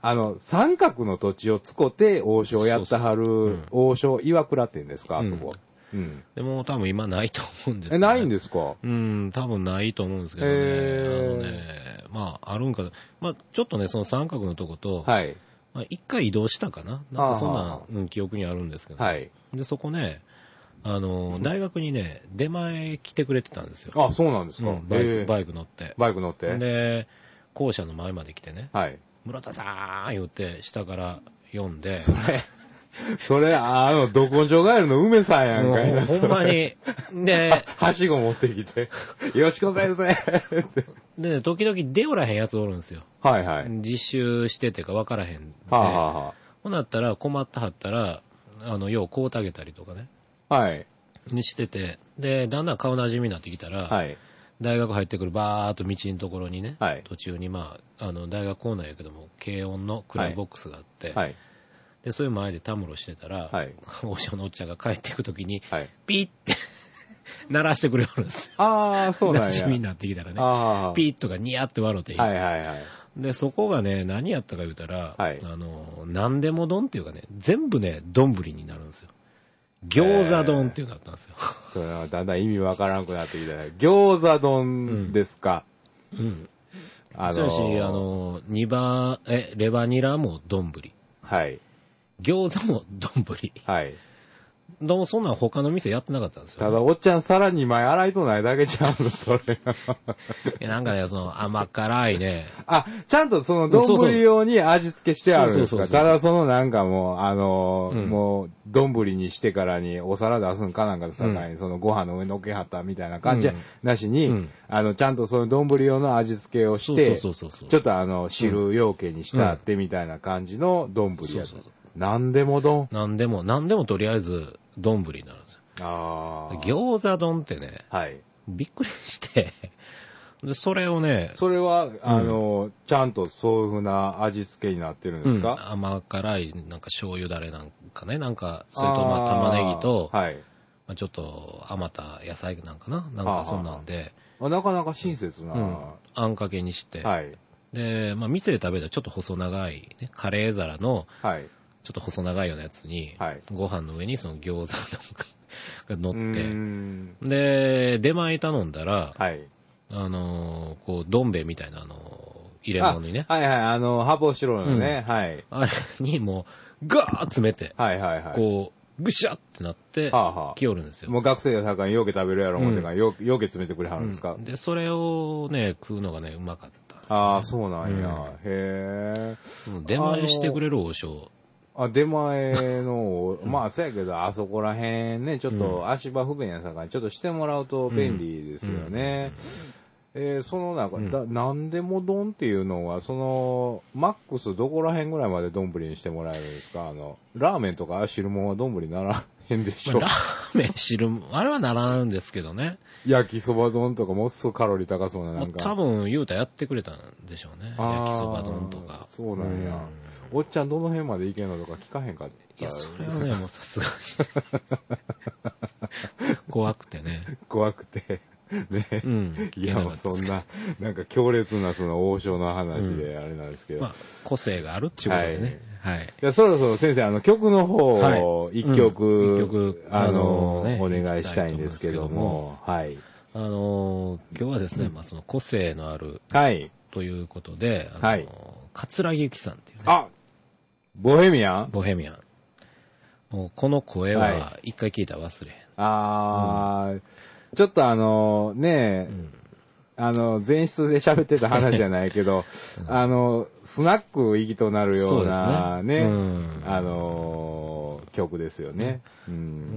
あの、三角の土地を使って王将やったはる、そうそうそう、うん、王将岩倉って言うんですか、あそこ。うん。 でも多分今ないと思うんですけど、 ね。え、ないんですか？ うん、多分ないと思うんですけどね。あのね、まあ、あるんか、まあ、ちょっとね、その三角のとこと、はい。まあ、一回移動したかななんかそんな、うん、記憶にあるんですけど、はい。で、そこね、あの、大学にね、出前来てくれてたんですよ。 あ、そうなんですか、うん、 バイク、バイク乗って。 バイク乗って。 で、校舎の前まで来てね、はい。村田さん言って、下から読んで、 それ、それ、あの、ど根性ガエルの梅さんやんかいな。 ほんまに。で、 はしご持ってきて、よしこ先生って。 で、時々出おらへんやつおるんですよ。はいはい。実習しててか分からへんで。はあはあ、ほなったら困ったはったら、あの、ようこうたげたりとかね。はい。にしてて、で、だんだん顔なじみになってきたら、はい。大学入ってくるバーっと道のところにね、はい。途中にまあ、あの、大学構内やけども、軽音のクラブボックスがあって、はい。で、そういう前でたむろしてたら、はい。王将のおっちゃんが帰っていくときに、はい。ピーって鳴らしてくれるんですよ。 ああ、そうなんや。 馴染みになってきたらね。ああ。ピーッとかニヤって笑っていい。はいはいはい。で、そこがね、何やったか言うたら、はい。あの、何でも丼っていうかね、全部ね、丼になるんですよ。餃子丼っていうのだったんですよ。 それはだんだん意味わからなくなってきたね。餃子丼ですか。うん。うん、 あのー、そうし、あの、にば、え、レバニラも丼。はい。餃子も丼。はい。でもそんなん他の店やってなかったんですよ、ね。 ただ、おっちゃん皿にまい洗いとないだけちゃうの、それ。 いや、なんかね、その甘辛いね。 あ、ちゃんとその丼用に味付けしてあるんですか？ただそのなんかもう、あの、うん、もう、丼にしてからにお皿出すんかなんかでさかいに、そのご飯の上に乗っけはったみたいな感じなしに、うん、あの、ちゃんとその丼用の味付けをして、ちょっとあの、汁養鶏にしてあってみたいな感じの丼やった。なんでも丼なんでも、なんでもとりあえず、丼になるんですよ。ああ。餃子丼ってね、はい。びっくりして、で、それをね、 それは、あの、うん、ちゃんとそういう風な味付けになってるんですか？ うん、甘辛い、なんか醤油だれなんかね、なんか、それとまあ玉ねぎと、はい。まあ、ちょっと余った野菜なんかななんかそんなんで。 あなかなか親切な、うん。 あんかけにして、はい。で、まあ、店で食べたらちょっと細長い、ね、カレー皿の、はい。ちょっと細長いようなやつに、はい、ご飯の上にその餃子が乗って、で、出前頼んだら、はい、あのー、こう、どん兵衛みたいな、あのー、入れ物にね。 はいはい、あの、発泡スチロールのね、うん、はい。 あれにもう、ガーッ詰めて、はいはいはい。こう、ぐしゃってなって、はあはあ、来よるんですよ。 もう学生やさかにようけ食べるやろ思ってから、ようけ詰めてくれはるんですか、 うん、で、それをね、食うのがね、うまかったんですよ、 ね。ああ、そうなんや。うん、へえ。 出前してくれる王将。 あ、出前の、まあ、そうやけど、あそこらへんね、ちょっと足場不便やさかに、ちょっとしてもらうと便利ですよね。えー、その中、うん、だ、なんでも丼っていうのは、その、マックスどこらへんぐらいまで丼にしてもらえるんですか？あの、ラーメンとか汁物は丼にならへんでしょ、 まあ、ラーメン汁、あれはならんですけどね。 焼きそば丼とかもっそカロリー高そうななんか。 多分、言うたらやってくれたんでしょうね。焼きそば丼とか。 そうなんや。うん、おっちゃんどの辺までいけんのとか聞かへんかった？ いや、それはね、もうさすがに。怖くてね。 怖くて。ね、うん、いや、もうそんな、なんか強烈なその王将の話であれなんですけど。うん、まあ、 個性があるっていうことでね。はい。はい、いや、そろそろ先生、あの、曲の方を一曲、はい、うん、曲、あの、ね、お願いしたいんですけども、はい。 あの、今日はですね、まあ、その個性のある、はい。ということで、あの、はい。桂木由紀さんっていうね。 あ、ボヘミアン？ ボヘミアン。もうこの声は一回聞いたら忘れへん。はい、 あー、うん、ちょっとあのね、うん、あの前室で喋ってた話じゃないけど、うん、あのスナック行きとなるようなね、ね、うん、あの曲ですよね、 うん、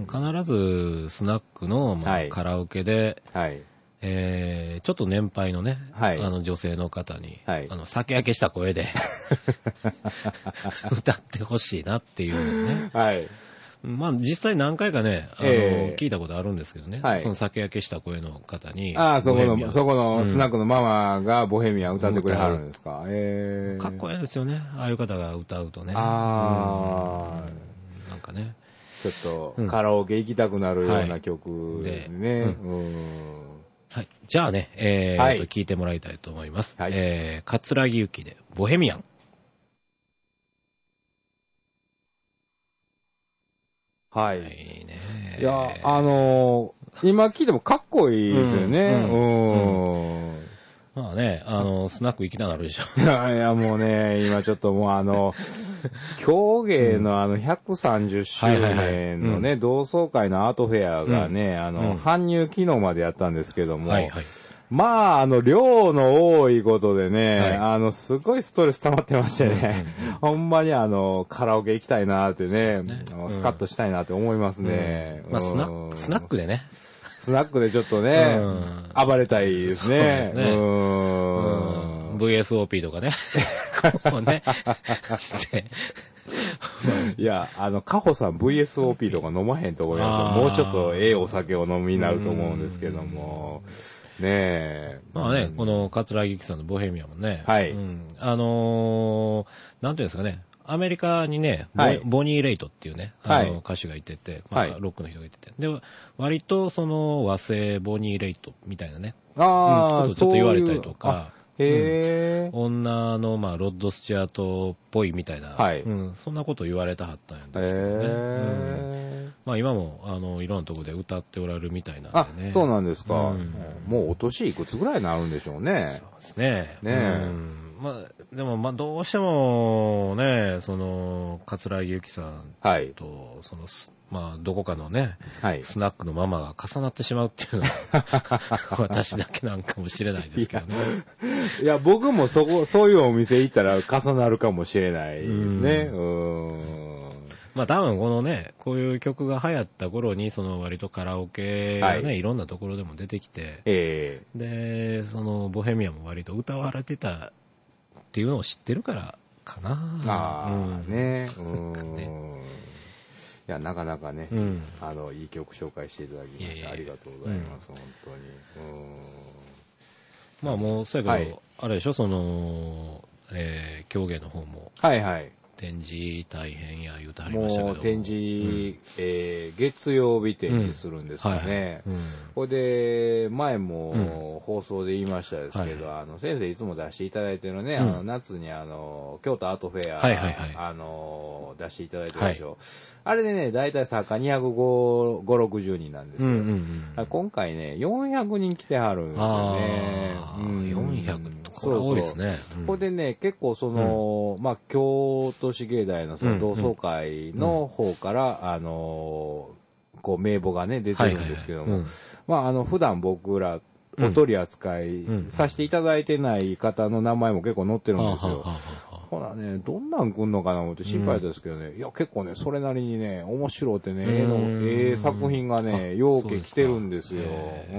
必ずスナックの、まあはい、カラオケで、はい、えー、ちょっと年配のね、はい、あの女性の方に、はい、あの酒焼けした声で歌ってほしいなっていうね。はい。まあ実際何回かね、あの、えー、聞いたことあるんですけどね、はい、その酒焼けした声の方に。 ああ、そこの、そこのスナックのママがボヘミアン歌ってくれはるんですか。うん、 えー、かっこいいですよね、ああいう方が歌うとね。 ああ、 うん、なんかね。 ちょっとカラオケ行きたくなるような曲でね。はい、うん、 はい。じゃあね、えー、はい、と聞いてもらいたいと思います。はい、えー、桂木由紀でボヘミアン。 はい。 はいね。 いや、あのー、今聞いてもかっこいいですよね。うん。うんうん、 まあね、あの、スナック行きたなるでしょ。 いやいや、もうね、今ちょっともうあの、狂芸のあのひゃくさんじゅっしゅうねんのね、同窓会のアートフェアがね、あの、搬入機能までやったんですけども、はいはい、まあ、あの、量の多いことでね、はい、あの、すごいストレス溜まってましてね、うんうんうん、ほんまにあの、カラオケ行きたいなってね、ねうん、スカッとしたいなって思いますね。 うん、まあ、スナック、スナックでね。 スナックでちょっとね、うん、暴れたいですね。そうですね。うん。ブイエスオーピー とかね。こうね。 いや、あの、カホさん ブイエスオーピー とか飲まへんと思いますよ。もうちょっとええお酒を飲みになると思うんですけども。ねえ。 まあね、うん、この桂木さんのボヘミアもね。 はい。 うん、あのー、なんていうんですかね。アメリカにね、はい、ボニー・レイトっていうね、あの歌手がいてて、はい、まあ、ロックの人がいてて。で、割とその和製ボニー・レイトみたいなね。 ああ、 うん、ことをちょっと言われたりとか。 へえ、 うん、女の、まあ、ロッド・スチュアートっぽいみたいな、はい、うん、そんなことを言われたはったんですけどね。うん、まあ、今も、あの、いろんなところで歌っておられるみたいなんでね。 あ、そうなんですか。うん、もうお年いくつぐらいになるんでしょうね。 そうですね。 ねえ。 うんまあ、でも、まあ、どうしても、ね、その、桂木由紀さんと、はい、その、まあ、どこかのね、はい、スナックのママが重なってしまうっていうのは、私だけなんかもしれないですけどね。 いや、僕もそこ、そういうお店行ったら重なるかもしれないですね。うーん。 まあ多分このね、こういう曲が流行った頃に、その割とカラオケがね、はい、いろんなところでも出てきて、 えー、 で、そのボヘミアも割と歌われてたっていうのを知ってるからかな。 ああ、うん、ね。うーん。ね、いや、なかなかね、うん、あの、いい曲紹介していただきまして、ありがとうございます、うん、本当に。うーん。 まあもう、そうやけど、はい、あれでしょ、その、えー、狂言の方も。 はいはい。 展示大変や言うてはりましたけども。 もう展示、うんえー、月曜日展示するんですよね。これで、前も放送で言いましたですけど、うんはい、あの、先生いつも出していただいてるね、うん、あの、夏にあの、京都アートフェア、はいはいはい、あの、出していただいてるでしょ。はい、あれでね、だいたい作家にひゃくごじゅう、ろくじゅうにんなんですよ。うんうんうん、今回ね、よんひゃくにん来てはるんですよね。 あうん、よんひゃくこれは多いですね。 うん、これでね、結構その、うん、まあ、京都市芸大のその同窓会の方から、うんうん、あの、こう名簿がね、出てるんですけども、はいはいはいうん、まあ、あの、普段僕ら、お取り扱いさせていただいてない方の名前も結構載ってるんですよ。ほらね、どんなん来んのかな思って心配ですけどね、うん、いや、結構ね、それなりにね、面白ってね、絵の、ええ作品がね、ようけ来てるんですよ。うん。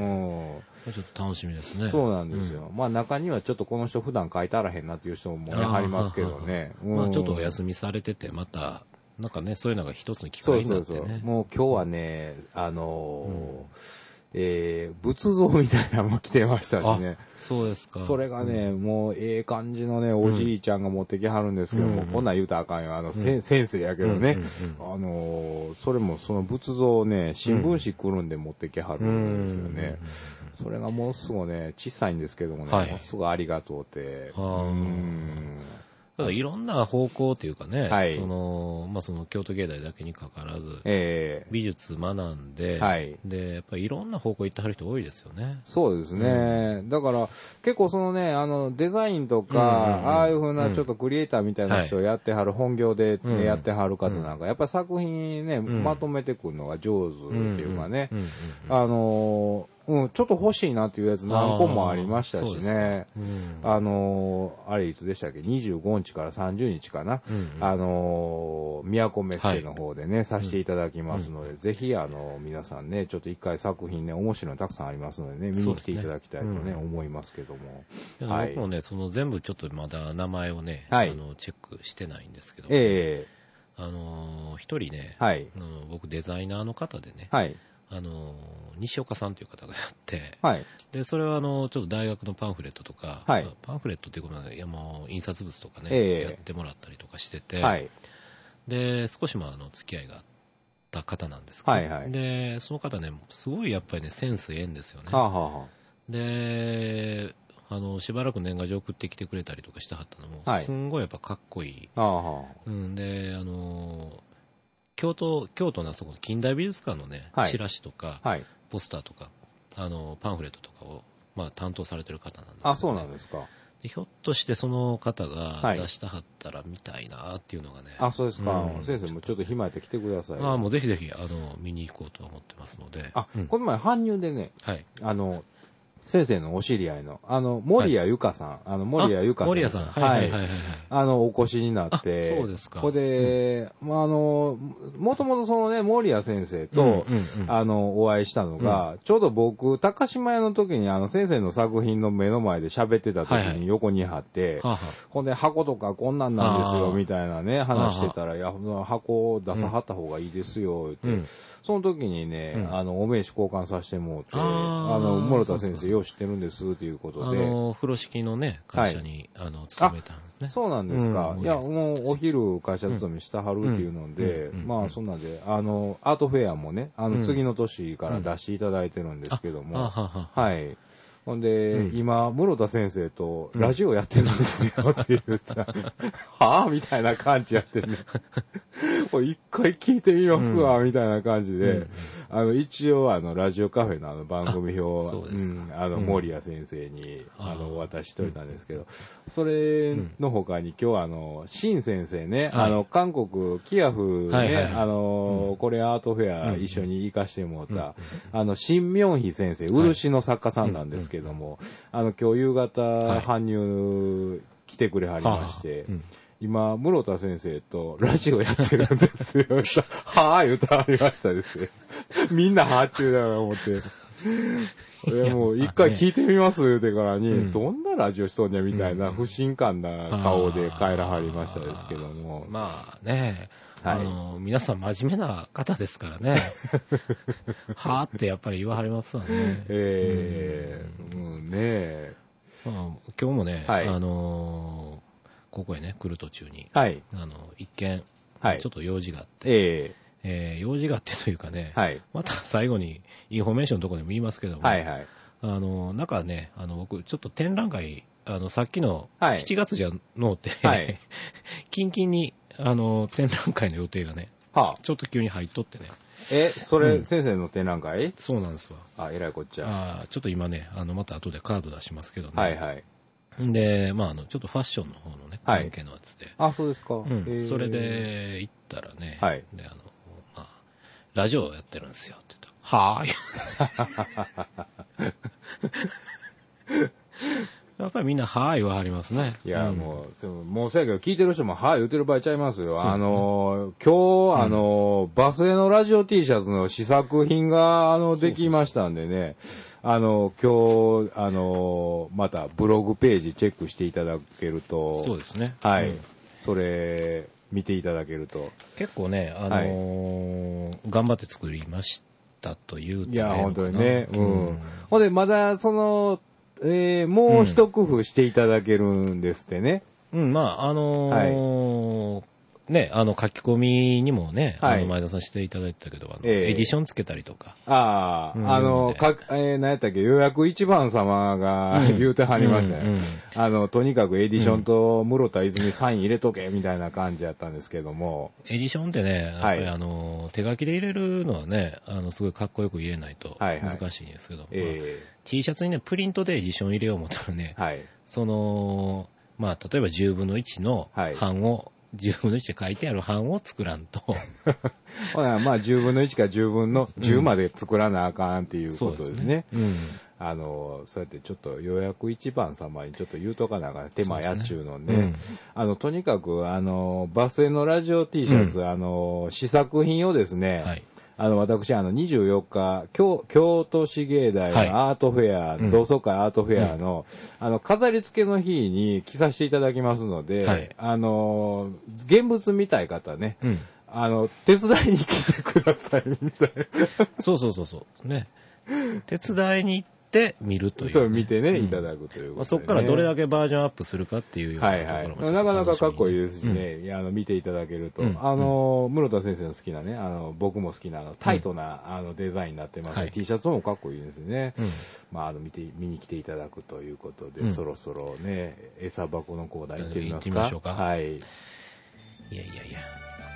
ちょっと楽しみですね。 そうなんですよ。うん、まあ中にはちょっとこの人普段書いてあらへんなっていう人もね、ありますけどね。 うん、まあちょっとお休みされてて、また、なんかね、そういうのが一つの機会になってね。そうそうそう。 もう今日はね、あのー、うんえー、仏像みたいなのも来てましたしね。 そうですか。 それがね、うん、もうええ感じのね、おじいちゃんが持ってきはるんですけども、うん、こんなん言うたらあかんよ。あの、うん、先生やけどね。うんうんうん、あのー、それもその仏像をね、新聞紙くるんで持ってきはるんですよね。それがもうすぐね、小さいんですけどもね、はい、もうすぐありがとうって。うんだからいろんな方向というかね、はい、その、まあ、その京都芸大だけにかかわらず、えー、美術学んで、はい、で、やっぱりいろんな方向行ってはる人多いですよね。 そうですね。うん、だから、結構そのね、あの、デザインとか、うんうんうん、ああいう風なちょっとクリエイターみたいな人をやってはる、うん、本業で、ね、やってはる方なんか、やっぱり作品ね、うん、まとめてくるのが上手っていうかね、あの、うん、ちょっと欲しいなっていうやつ何個もありましたしね。あ、うん、あのー、あれいつでしたっけ ?にじゅうごにちからさんじゅうにちかな。うんうん、あのー、都メッセの方でね、はい、させていただきますので、うん、ぜひ、あのー、皆さんね、ちょっと一回作品ね、面白いのたくさんありますのでね、見に来ていただきたいとね、うん、思いますけども。 はい、僕もね、その全部ちょっとまだ名前をね、はい、あの、チェックしてないんですけど、ね、 ええー、あのー、一人ね、 はい、 あの僕デザイナーの方でね、 はい、 あの、西岡さんという方がやって、 はい。 で、それはあの、ちょっと大学のパンフレットとか、 はい。 パンフレットっていうことは、いやもう印刷物とかね、 えー、 やってもらったりとかしてて、 はい。 で、少しまあ、あの、付き合いがあった方なんですけど、 はいはい。 で、その方ね、すごいやっぱりね、センスええんですよね。 はあはあ、 で、あの、しばらく年賀状送ってきてくれたりとかしてはったのも、はい、すんごいやっぱかっこいい。 はあはあ、 うん、で、あの、 京都、京都のそこ近代美術館のね、 はい、 チラシとか、 はい、 ポスターとか、あの、パンフレットとかを、まあ、担当されてる方なんですけど、ね、 あ、そうなんですか。 ひょっとしてその方が出したはったら見たいなっていうのがね。 はい、あ、そうですか、うん。先生もちょっと暇やって来てください。 ああ、もうぜひぜひ、あの、見に行こうと思ってますので。 あ、うん、この前搬入でね、 はい。 あの、先生のお知り合いの、あの、森谷由香さん、はい、あの、森谷由香さん。 森谷さん、はいはいはい、はい。 あの、お越しになって、 そうですか。 ここで、うん、まあ、あの、もともとそのね、森谷先生と、うんうんうん、あの、お会いしたのが、うん、ちょうど僕、高島屋の時に、あの、先生の作品の目の前で喋ってた時に横に貼って、はいはい、ほんで、箱とかこんなんなんですよ、みたいなね、話してたら、いや、箱を出さはった方がいいですよ、って。うん、その時にね、うん、あの、お名刺交換させてもらって、あ, あの、室田先生、よう知ってるんです、ということで。 あの、風呂敷のね、会社に、はい、あの、勤めたんですね。 そうなんですか。うん、いや、もう、お昼会社勤めしたはるっていうので、うんうん、まあ、そんなんで、あの、アートフェアもね、あの、次の年から出していただいてるんですけども、ははい。ほんで、うん、今、室田先生とラジオやってるんですよって言ったら、うん、はぁみたいな感じやってね。一回聞いてみますわ、うん、みたいな感じで、うん、あの、一応、あの、ラジオカフェのあの番組表を、うん、あの、森谷先生に、あの、お渡ししといたんですけど、それの他に今日あの、シン先生ね、あの、韓国、キヤフね、はいはいはい、あの、これアートフェア一緒に行かしてもらった、あの、シン・ミョンヒ先生、漆の作家さんなんですけど、けども、あの、今日夕方、搬入来てくれはりまして、はいはあうん、今、室田先生とラジオやってるんですよ。はぁ、言うたはりましたですよ。みんなはぁって言うだろう思って。でもう一回聞いてみます言うてからに、うん、どんなラジオしとんねんみたいな不信感な顔で帰らはりましたですけども。 まあね、はい、あの、皆さん真面目な方ですからね。はぁってやっぱり言わはりますわね。 ええー、うん、ねえ。 まあ、今日もね、はい、あのー、ここへね、来る途中に、 はい、 あの、一見、 はい、 ちょっと用事があって、 えーえー、用事があってというかね、 はい、 また最後にインフォメーションのところでも言いますけども、 はいはい、 あの、なんかね、あの、僕、ちょっと展覧会、あの、さっきのしちがつじゃのうて、はい、キンキンに、あの、展覧会の予定がね、はあ、ちょっと急に入っとってね。 え、それ、うん、先生の展覧会？ そうなんですわ。 あ、えらいこっちゃ。 あちょっと今ね、あの、また後でカード出しますけどね。 はいはい。 で、まあ、あの、ちょっとファッションの方のね、関係のやつで。 あ、そうですか。 うん。それで行ったらね、 はい。 で、あの、まあ、ラジオやってるんですよって言ったら、はーい。やっぱりみんな、はーいはありますね。 いや、うん、もう、もうせやけど、聞いてる人も、はーい言ってる場合ちゃいますよ。すね、あの、今日、あの、うん、バスへのラジオ T シャツの試作品が、あの、できましたんでね、あの、今日、あの、また、ブログページチェックしていただけると、 そうですね。 はい。うん、それ、見ていただけると。 結構ね、あのーはい、頑張って作りましたというと、ね、 いや、本当にね。うん。うん、ほんで、まだ、その、えー、もう一工夫していただけるんですってね。 うん、うん、まあ、あのーはい、ね、あの、書き込みにもね、はい、あの、前田さんしていただいたけど、あの、えー、エディションつけたりとか。 ああ、うん、あの、か、えー、何やったっけ、予約一番様が、うん、言うてはりましたよ、うんうん。あの、とにかくエディションと室田泉サイン入れとけ、みたいな感じやったんですけども。 エディションってね、やっぱりあの、はい、手書きで入れるのはね、あの、すごいかっこよく入れないと難しいんですけど、はいはい、まあえー、T シャツにね、プリントでエディション入れよう思ったらね、はい、その、まあ、例えばじゅうぶんのいちの版を、はいじゅうぶんのいちで書いてある版を作らんと。 ほな、まあじゅうぶんのいちかじゅうぶんのじゅうまで作らなあかんっていうことですね。うん、そうですね。うん、あの、そうやってちょっと予約一番様にちょっと言うとかなあかん手間やっちゅうので、ねうん、あの、とにかく、あの、バスへのラジオ T シャツ、うん、あの、試作品をですね、はいあの、私、あの、にじゅうよっか、京、京都市芸大のアートフェア、はい、同窓会アートフェアの、うん、あの、飾り付けの日に着させていただきますので、はい、あの、現物見たい方ね、うん、あの、手伝いに来てください、みたいな。 そうそうそうそう。ね。手伝いに行って見るという、ね。 そう、見てね、うん、いただくということで、ね。まあ、 そこからどれだけバージョンアップするかっていうようなところも、はいはい、 なかなかかっこいいですしね、うん、あの見ていただけると、うん、あの、室田先生の好きなね、あの、僕も好きなあのタイトな、うん、あのデザインになってます、はい、T シャツもかっこいいですね。うん、まあ、あの、見て、見に来ていただくということで、うん、そろそろね、餌箱のコーナー行ってみますか。 行ってみましょうか。 はい。いやいやいや。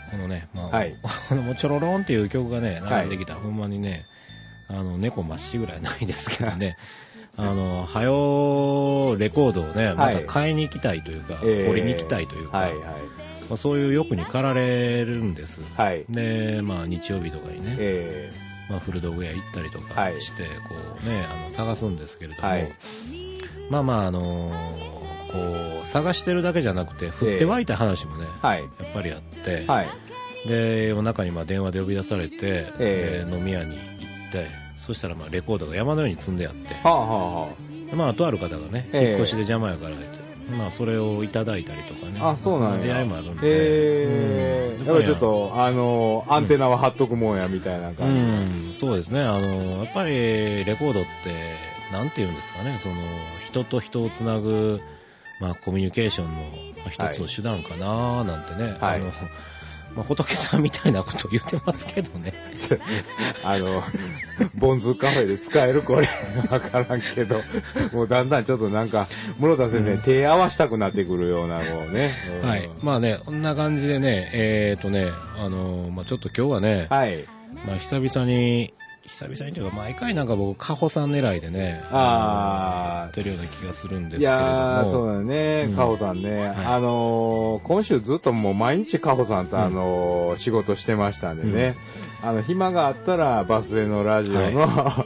このね、まあ、はい、このもちょろろんっていう曲がね、流れてきた、はい、ほんまにね、あの、猫まっしぐらいないですけどね、あの、はよレコードをね、また買いに行きたいというか、はい、掘りに行きたいというか、はいはい、まあ、そういう欲に駆られるんです。はい、で、まあ、日曜日とかにね、えーまあ、古道具屋行ったりとかして、はい、こうね、あの探すんですけれども、はい、まあまあ、あのー、こう、探してるだけじゃなくて、降って湧いた話もね、えー、やっぱりあって、はい、で、夜中にまあ電話で呼び出されて、えー、飲み屋に行って、そしたらまあレコードが山のように積んであって、はあはあはあ、まあ、とある方がね、引っ越しで邪魔やからって、まあ、それをいただいたりとかね。あ、そうなんや。出会いもあるんで。 へー。うん、やっぱりちょっと、あの、アンテナは張っとくもんや、みたいな感じ、 うん。うん、そうですね。あの、やっぱり、レコードって、なんて言うんですかね、その、人と人をつなぐ、まあ、コミュニケーションの一つの手段かななんてね。はい、あの、まあ、仏さんみたいなことを言ってますけどね。 あの、ボンズカフェで使えるこれ、わからんけど、もうだんだんちょっとなんか、室田先生に手合わしたくなってくるような、もうね。 うん、はい。まあね、こんな感じでね、えーとね、あの、まあちょっと今日はね、はい。まあ久々に、久々にというか、毎回なんか僕、カホさん狙いでね、ああ、やってるような気がするんですけれども。いやー、そうだね、うん、カホさんね。はい、あのー、今週ずっともう毎日カホさんと、あのーうん、仕事してましたんでね、うん、あの、暇があったらバスへのラジオの、はい、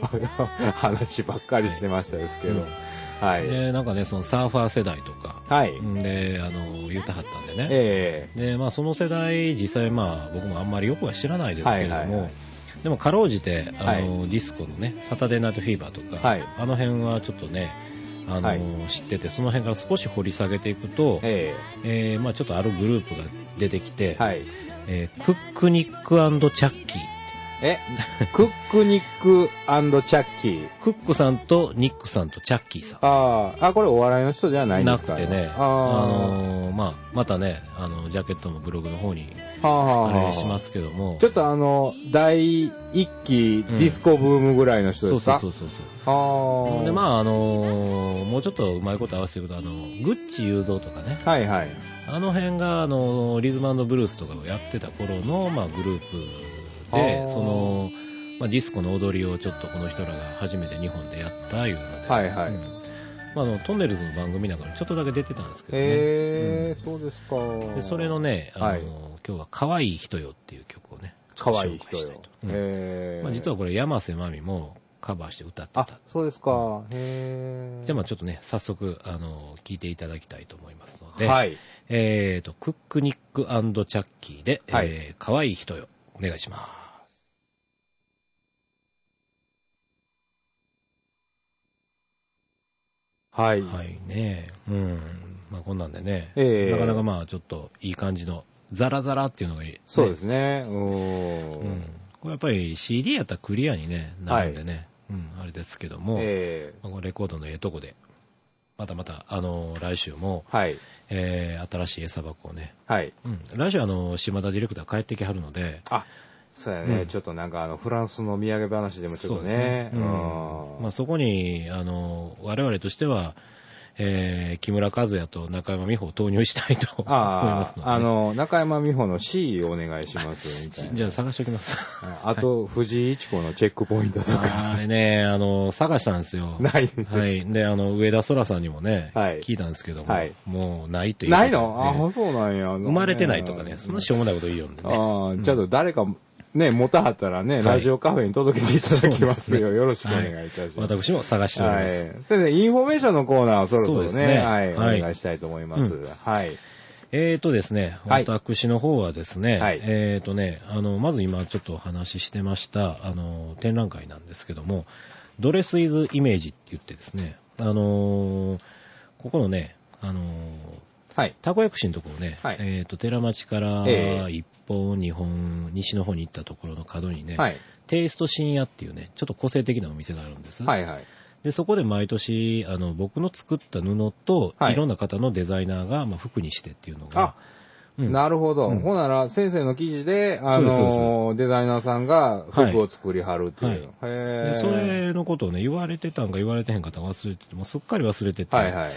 話ばっかりしてましたですけど。うんはい、でなんかね、そのサーファー世代とか、はい、であの言ってはったんでね、えー、でまあ、その世代、実際、まあ、僕もあんまりよくは知らないですけれども、はいはいはい、でもかろうじてあの、はい、ディスコのね、サタデーナイトフィーバーとか、はい、あの辺はちょっとね、あの、はい、知ってて、その辺から少し掘り下げていくと、えーえーまあ、ちょっとあるグループが出てきて、はい、えー、クックニック&チャッキー。 えクックニック&チャッキー。 クックさんとニックさんとチャッキーさん。 ああ、これお笑いの人じゃないんですか、ね、 なくてね、あ、あのー、まあ、またね、あの、ジャケットもブログの方に、あれしますけども。 ちょっとあの、第一期ディスコブームぐらいの人ですか、 うん、そうそうそうそう。あで、まあ、あのー、もうちょっとうまいこと合わせていくと、あの、グッチ雄三とかね。はいはい。あの辺が、あの、リズム&ブルースとかをやってた頃の、まあ、グループ、で、その、まあ、ディスコの踊りをちょっとこの人らが初めて日本でやったいうので、はいはい、うん、まあ、あのトンネルズの番組なんかにちょっとだけ出てたんですけどね。 へー、うん、そうですか。 で、それのね、あの、はい、今日は可愛い人よっていう曲をね、 可愛い人よ。 うん、へー、まあ、実はこれ山瀬まみもカバーして歌ってた。あ、 そうですか。へー。 じゃあまあちょっとね、早速、あの、聞いていただきたいと思いますので、はい。えーと、クックニック&チャッキーで、はい、えー、可愛い人よ。お願いします。 はい。 はいね。うん。まあこんなんでね、えー、なかなかまあちょっといい感じのザラザラっていうのがいい、ね。 そうですね。うん。うん。これやっぱり シーディー やったらクリアにね、なるんでね。はい、うん。あれですけども、えーまあ、このレコードのええとこで、またまた、あのー、来週も、はい。えー、新しい餌箱をね。はい。うん。来週あの、島田ディレクター帰ってきはるので、 あ、そうやね、うん、ちょっとなんかあのフランスの土産話でもちょっとね、そうですね、うん、 まあ、そこにあの我々としては、えー、木村和也と中山美穂を投入したいと思いますので、ね、 あ, あの中山美穂の シー をお願いしますみたいな。 じゃあ探しておきます。 あと、はい、藤井一子のチェックポイントとか。 あれね、あの探したんですよ。ない。はい。で、あの上田空さんにもね、はい、聞いたんですけども、はい、もうないという、ね。 ないの？あ、そうなんや。 生まれてないとかね、そんなしょうもないこと言いよんでね。 ああ、ちょっと誰か。ね、持たはったらね、はい、ラジオカフェに届けていただきますよ。すね、よろしくお願いいたします。はい、 私も探しております。はい。 先生、インフォメーションのコーナーをそろそろ ね, ね、はい、はい、お願いしたいと思います。うん、はい。 えーとですね、私の方はですね、はい、えーとね、あの、まず今ちょっとお話ししてました、あの、展覧会なんですけども、ドレスイズイメージって言ってですね、あのー、ここのね、あのー、はい。たこ焼き市のところね、はい、えっ、ー、と、寺町から一本、二本、西の方に行ったところの角にね、はい、テイスト深夜っていうね、ちょっと個性的なお店があるんです。はいはい。で、そこで毎年、あの、僕の作った布と、はい、いろんな方のデザイナーが、まあ、服にしてっていうのが、あ、 うん、なるほど。うん、ほんなら、先生の記事で、あの、デザイナーさんが服を作りはるっていう。はいはい、 へでそれのことをね、言われてたんか言われてへんかったんか忘れてて、もうすっかり忘れてて、はいはい、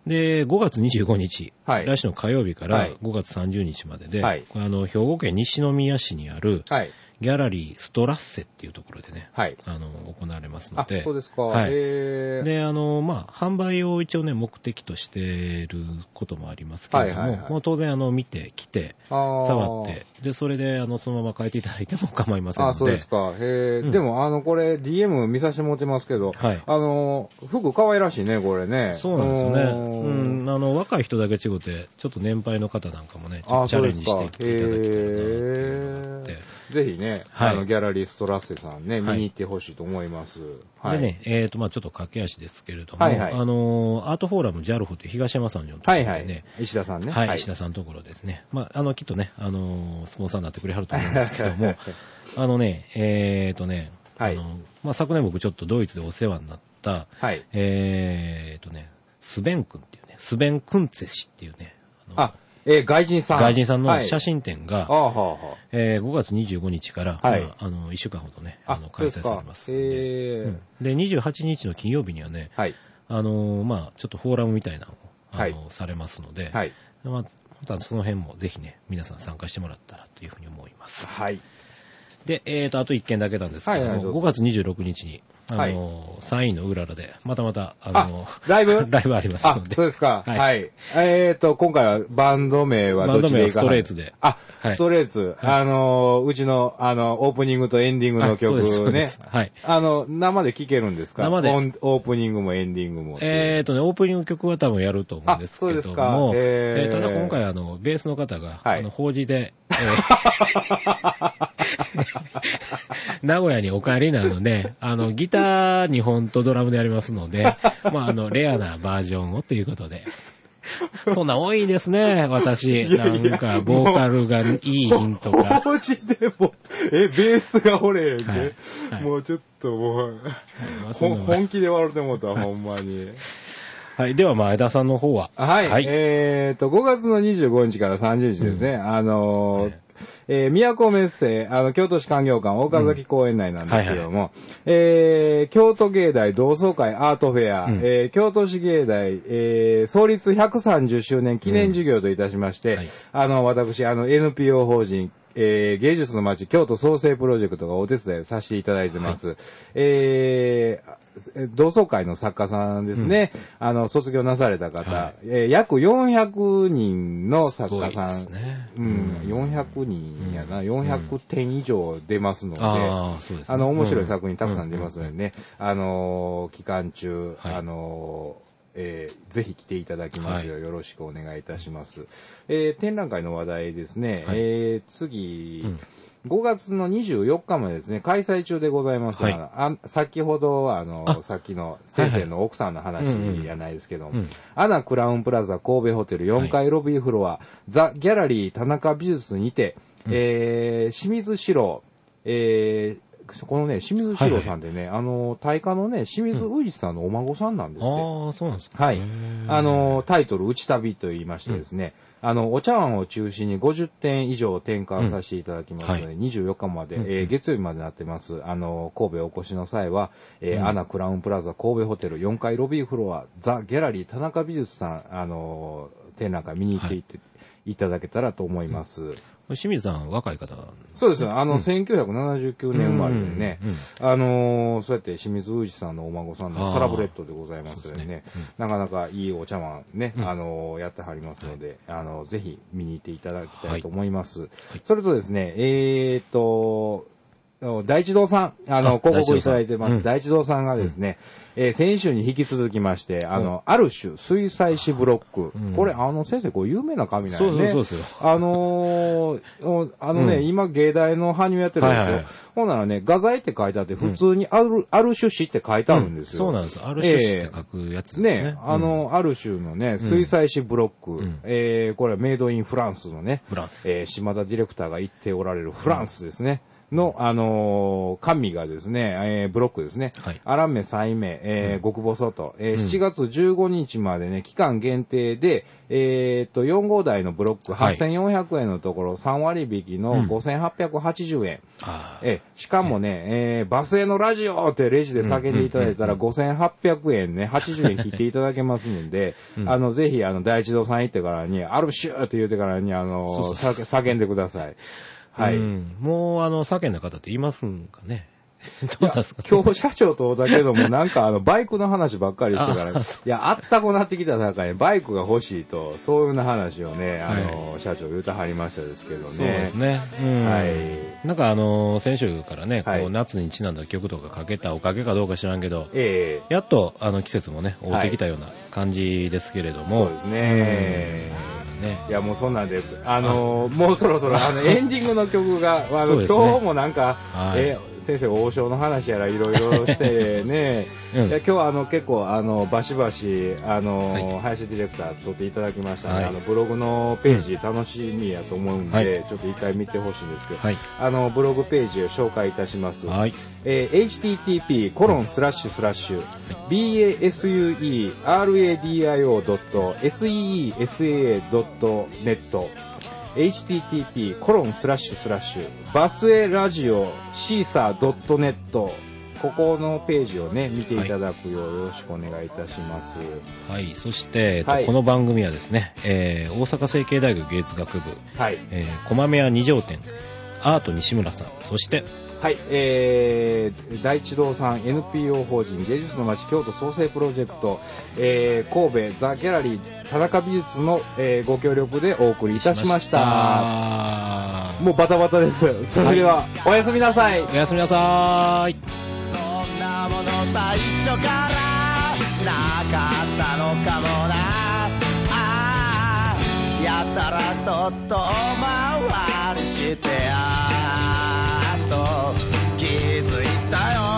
で、ごがつにじゅうごにち、はい、来週の火曜日からごがつさんじゅうにちまでで、はい、あの兵庫県西宮市にある、はい、ギャラリーストラッセっていうところでね、はい、あの行われますので、 あ、そうですか。 はい、で、あのまあ販売を一応ね目的としていることもありますけれども、はいはいはい、もう当然あの見て来て触って、でそれであのそのまま変えていただいても構いませんので。 あ、そうですか。へえ、うん、でもあのこれ ディーエム 見させてもらってますけど、はい、あの服可愛らしいねこれね。 そうなんですよね。うん、あの若い人だけ違ってちょっと年配の方なんかもねちょっとチャレンジしていただきたいなというのがあって、 ぜひね、はい、あのギャラリーストラッセさんね、見に行ってほしいと思います。 はい、でね、えっ、ー、と、まあちょっと駆け足ですけれども、はいはい、あの、アートフォーラム ジャルフ という東山さんのところでね、はいはい、 石田さんね。 はい、はい、石田さんのところですね。まああの、きっとね、あの、スポンサーになってくれはると思うんですけども、あのね、えっ、ー、とね、はい、あの、まあ昨年僕ちょっとドイツでお世話になった、はい、えっ、ー、とね、スベン君っていうね、スベン・クンツェ氏っていうね、 あのあえー、外人さん。 外人さんの写真展が、はい、えー、ごがつにじゅうごにちから、はい、まあ、あのいっしゅうかんほどね、あの開催されますので、えーうん、で、にじゅうはちにちの金曜日にはね、はい、あのー、まあちょっとフォーラムみたいなのを、あのーはい、されますので、はい、まあ、またその辺もぜひね、皆さん参加してもらったらというふうに思います。はい。で、えーと、あといっけんだけなんですけども、はいはい、ごがつにじゅうろくにちに、あのーはい、さんいのうららで、またまた、あのー、 ライブライブありますので。 あ、そうですか。はい。はい、えーと、今回はバンド名はどっちでいいか。 バンド名はストレートで。 あ、はい、ストレート。はい、あのー、うちの、あの、オープニングとエンディングの曲ね。はい。あの、生で聴けるんですか？生で。オープニングもエンディングも。 えーとね、オープニング曲は多分やると思うんですけども。そうですか。えー、ただ今回、あの、ベースの方が、はい、あの、法事で、えー名古屋にお帰りになるので、あの、ギターにほんとドラムでやりますので、まあ、あの、レアなバージョンをということで。そんな多いですね、私。いやいやなんか、ボーカルがいいヒントが。 法事でも、え、ベースがおれへんで、はいはい、もうちょっともう、はい、本気で笑ってもうた、ほんまに。 はい。では、前田さんの方は。 はい。はい、えーと、ごがつのにじゅうごにちからさんじゅうにちですね。うん、あのー、はい、えー、都メッセ、あの、京都市環境館、岡崎公園内なんですけども、うんはいはい、えー、京都芸大同窓会アートフェア、うん、えー、京都市芸大、えー、創立ひゃくさんじゅっしゅうねん記念事業といたしまして、うんはい、あの、私、あの、エヌピーオー 法人、えー、芸術の街京都創生プロジェクトがお手伝いさせていただいてます。はい、えー、同窓会の作家さんですね。うん、あの、卒業なされた方、はい、えー、約よんひゃくにんの作家さん。すごいですね。うん、よんひゃくにんやな、よんひゃくてん以上出ますので、うん、あ, そうですね、あの、面白い作品たくさん出ますのでね、うん、あの、期間中、はい、あの、えー、ぜひ来ていただきますよう、はい、よろしくお願いいたします。えー、展覧会の話題ですね。はい、えー、次、うん、ごがつのにじゅうよっかまでですね、開催中でございます。はい、あ先ほど、あの、あさっきの先生の奥さんの話じゃないですけども、はいはい、アナクラウンプラザ神戸ホテルよんかいロビーフロア、はい、ザ・ギャラリー田中美術にて、うん、えー、清水史郎、えーこのね、清水史郎さんってね、はいはい、あの、大家のね、清水宇治さんのお孫さんなんですって。うん、 ああ、そうなんですか。 はい。あの、タイトル、うち旅と言いましてですね、うん、あの、お茶碗を中心にごじゅってん以上展開させていただきますので、うんはい、にじゅうよっかまで、うん、えー、月曜日までなってます。あの、神戸お越しの際は、えーうん、アナクラウンプラザ神戸ホテルよんかいロビーフロア、ザ・ギャラリー田中美術さん、あの、展覧会見に行っていって、はい、いただけたらと思います。うん清水さん、若い方、ね、 そうですよ。あの、うん、せんきゅうひゃくななじゅうきゅうねん生まれでね、うんうんうん、あのー、そうやって清水宇治さんのお孫さんのサラブレッドでございますのでね、ねうん、なかなかいいお茶碗ね、うん、あのー、やってはりますので、はい、あのー、ぜひ見に行っていただきたいと思います。はい、それとですね、えーと、大地堂さん、あの、広告いただいてます。大地堂さんがですね、うん、えー、先週に引き続きまして、あの、うん、ある種、水彩紙ブロック。うん、これ、あの、先生、こう、有名な紙なんですね。そうそうそう。あのー、あのね、うん、今、芸大の搬入やってるんですよ。はいはい、ほんならね、画材って書いてあって、普通にある、うん、ある種紙って書いてあるんですよ。 うん、そうなんです。ある種紙って書くやつですね。 えー、ね、あの、ある種のね、水彩紙ブロック。うん、えー、これはメイドインフランスのね、フランス。えー、島田ディレクターが言っておられるフランスですね。 の、あのー、甘味がですね、えー、ブロックですね。はい。アラメ、サイメ、えー、極細と、えー、うん、しちがつじゅうごにちまでね、期間限定で、えー、っと、よん号台のブロックはっせんよんひゃくえんのところ、さんわり引きのごせんはっぴゃくはちじゅうえん。うん、えー、しかもね、えー、バスへのラジオってレジで叫んでいただいたらごせんはっぴゃくえんね、はちじゅうえん切っていただけますので、うん、あの、ぜひ、あの、第一堂さん行ってからに、アルシューって言ってからに、あの、そうそうそう叫んでください。はい、うん。 もう、あの、叫んだ方っていますんかね。どうですか、ね、 今日社長とだけども、なんかあの、バイクの話ばっかりしてから、いや、あったこなってきた中にバイクが欲しいと、そういうような話をね、あの、はい、社長言うたはりましたですけどね。 そうですね。うん。はい。なんかあの、先週からね、こう、はい、夏にちなんだ曲とかかけたおかげかどうか知らんけど、ええー、やっとあの季節もね、追ってきたような感じですけれども。はい、 そうですね。ね、いやもうそんなんで、あのー、もうそろそろあのエンディングの曲が、あの、ね、今日もなんか、はい、えー先生王将の話やらいろいろしてね、うん、いや今日はあの結構あのバシバシあの、はい、林ディレクター撮っていただきましたね、はい、あのブログのページ楽しみやと思うんで、はい、ちょっと一回見てほしいんですけど、はい、あのブログページを紹介いたします。はい、えー、エイチティーティーピーコロンスラッシュスラッシュ ビーエーエスユーイーアールエーディーアイオードットエスイーイーエスエーエードットネットエイチティーティーピーコロンスラッシュスラッシュバスエラジオシーサードットネットここのページをね見ていただくようよろしくお願いいたします。 はい。そして、はい、この番組はですね、えー、大阪成蹊大学芸術学部、はい、えー、駒目屋二条店アート西村さん、そしてはい、えー、第一堂さん エヌピーオー 法人芸術の街京都創生プロジェクト、えー、神戸ザ・ギャラリー田中美術の、えー、ご協力でお送りいたしました。もうバタバタです。それでは、はい、おやすみなさい。 おやすみなさい。 そんなもの最初からなかったのかもな。ああ、やたらと遠回りしてやっと気づいたよ。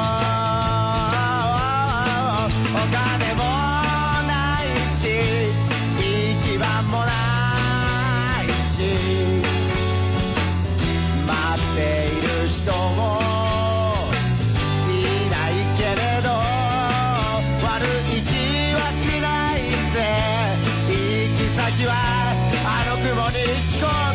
お金もないし行き場もないし待っている人もいないけれど悪い気はしないぜ。行き先はあの雲に聞こえ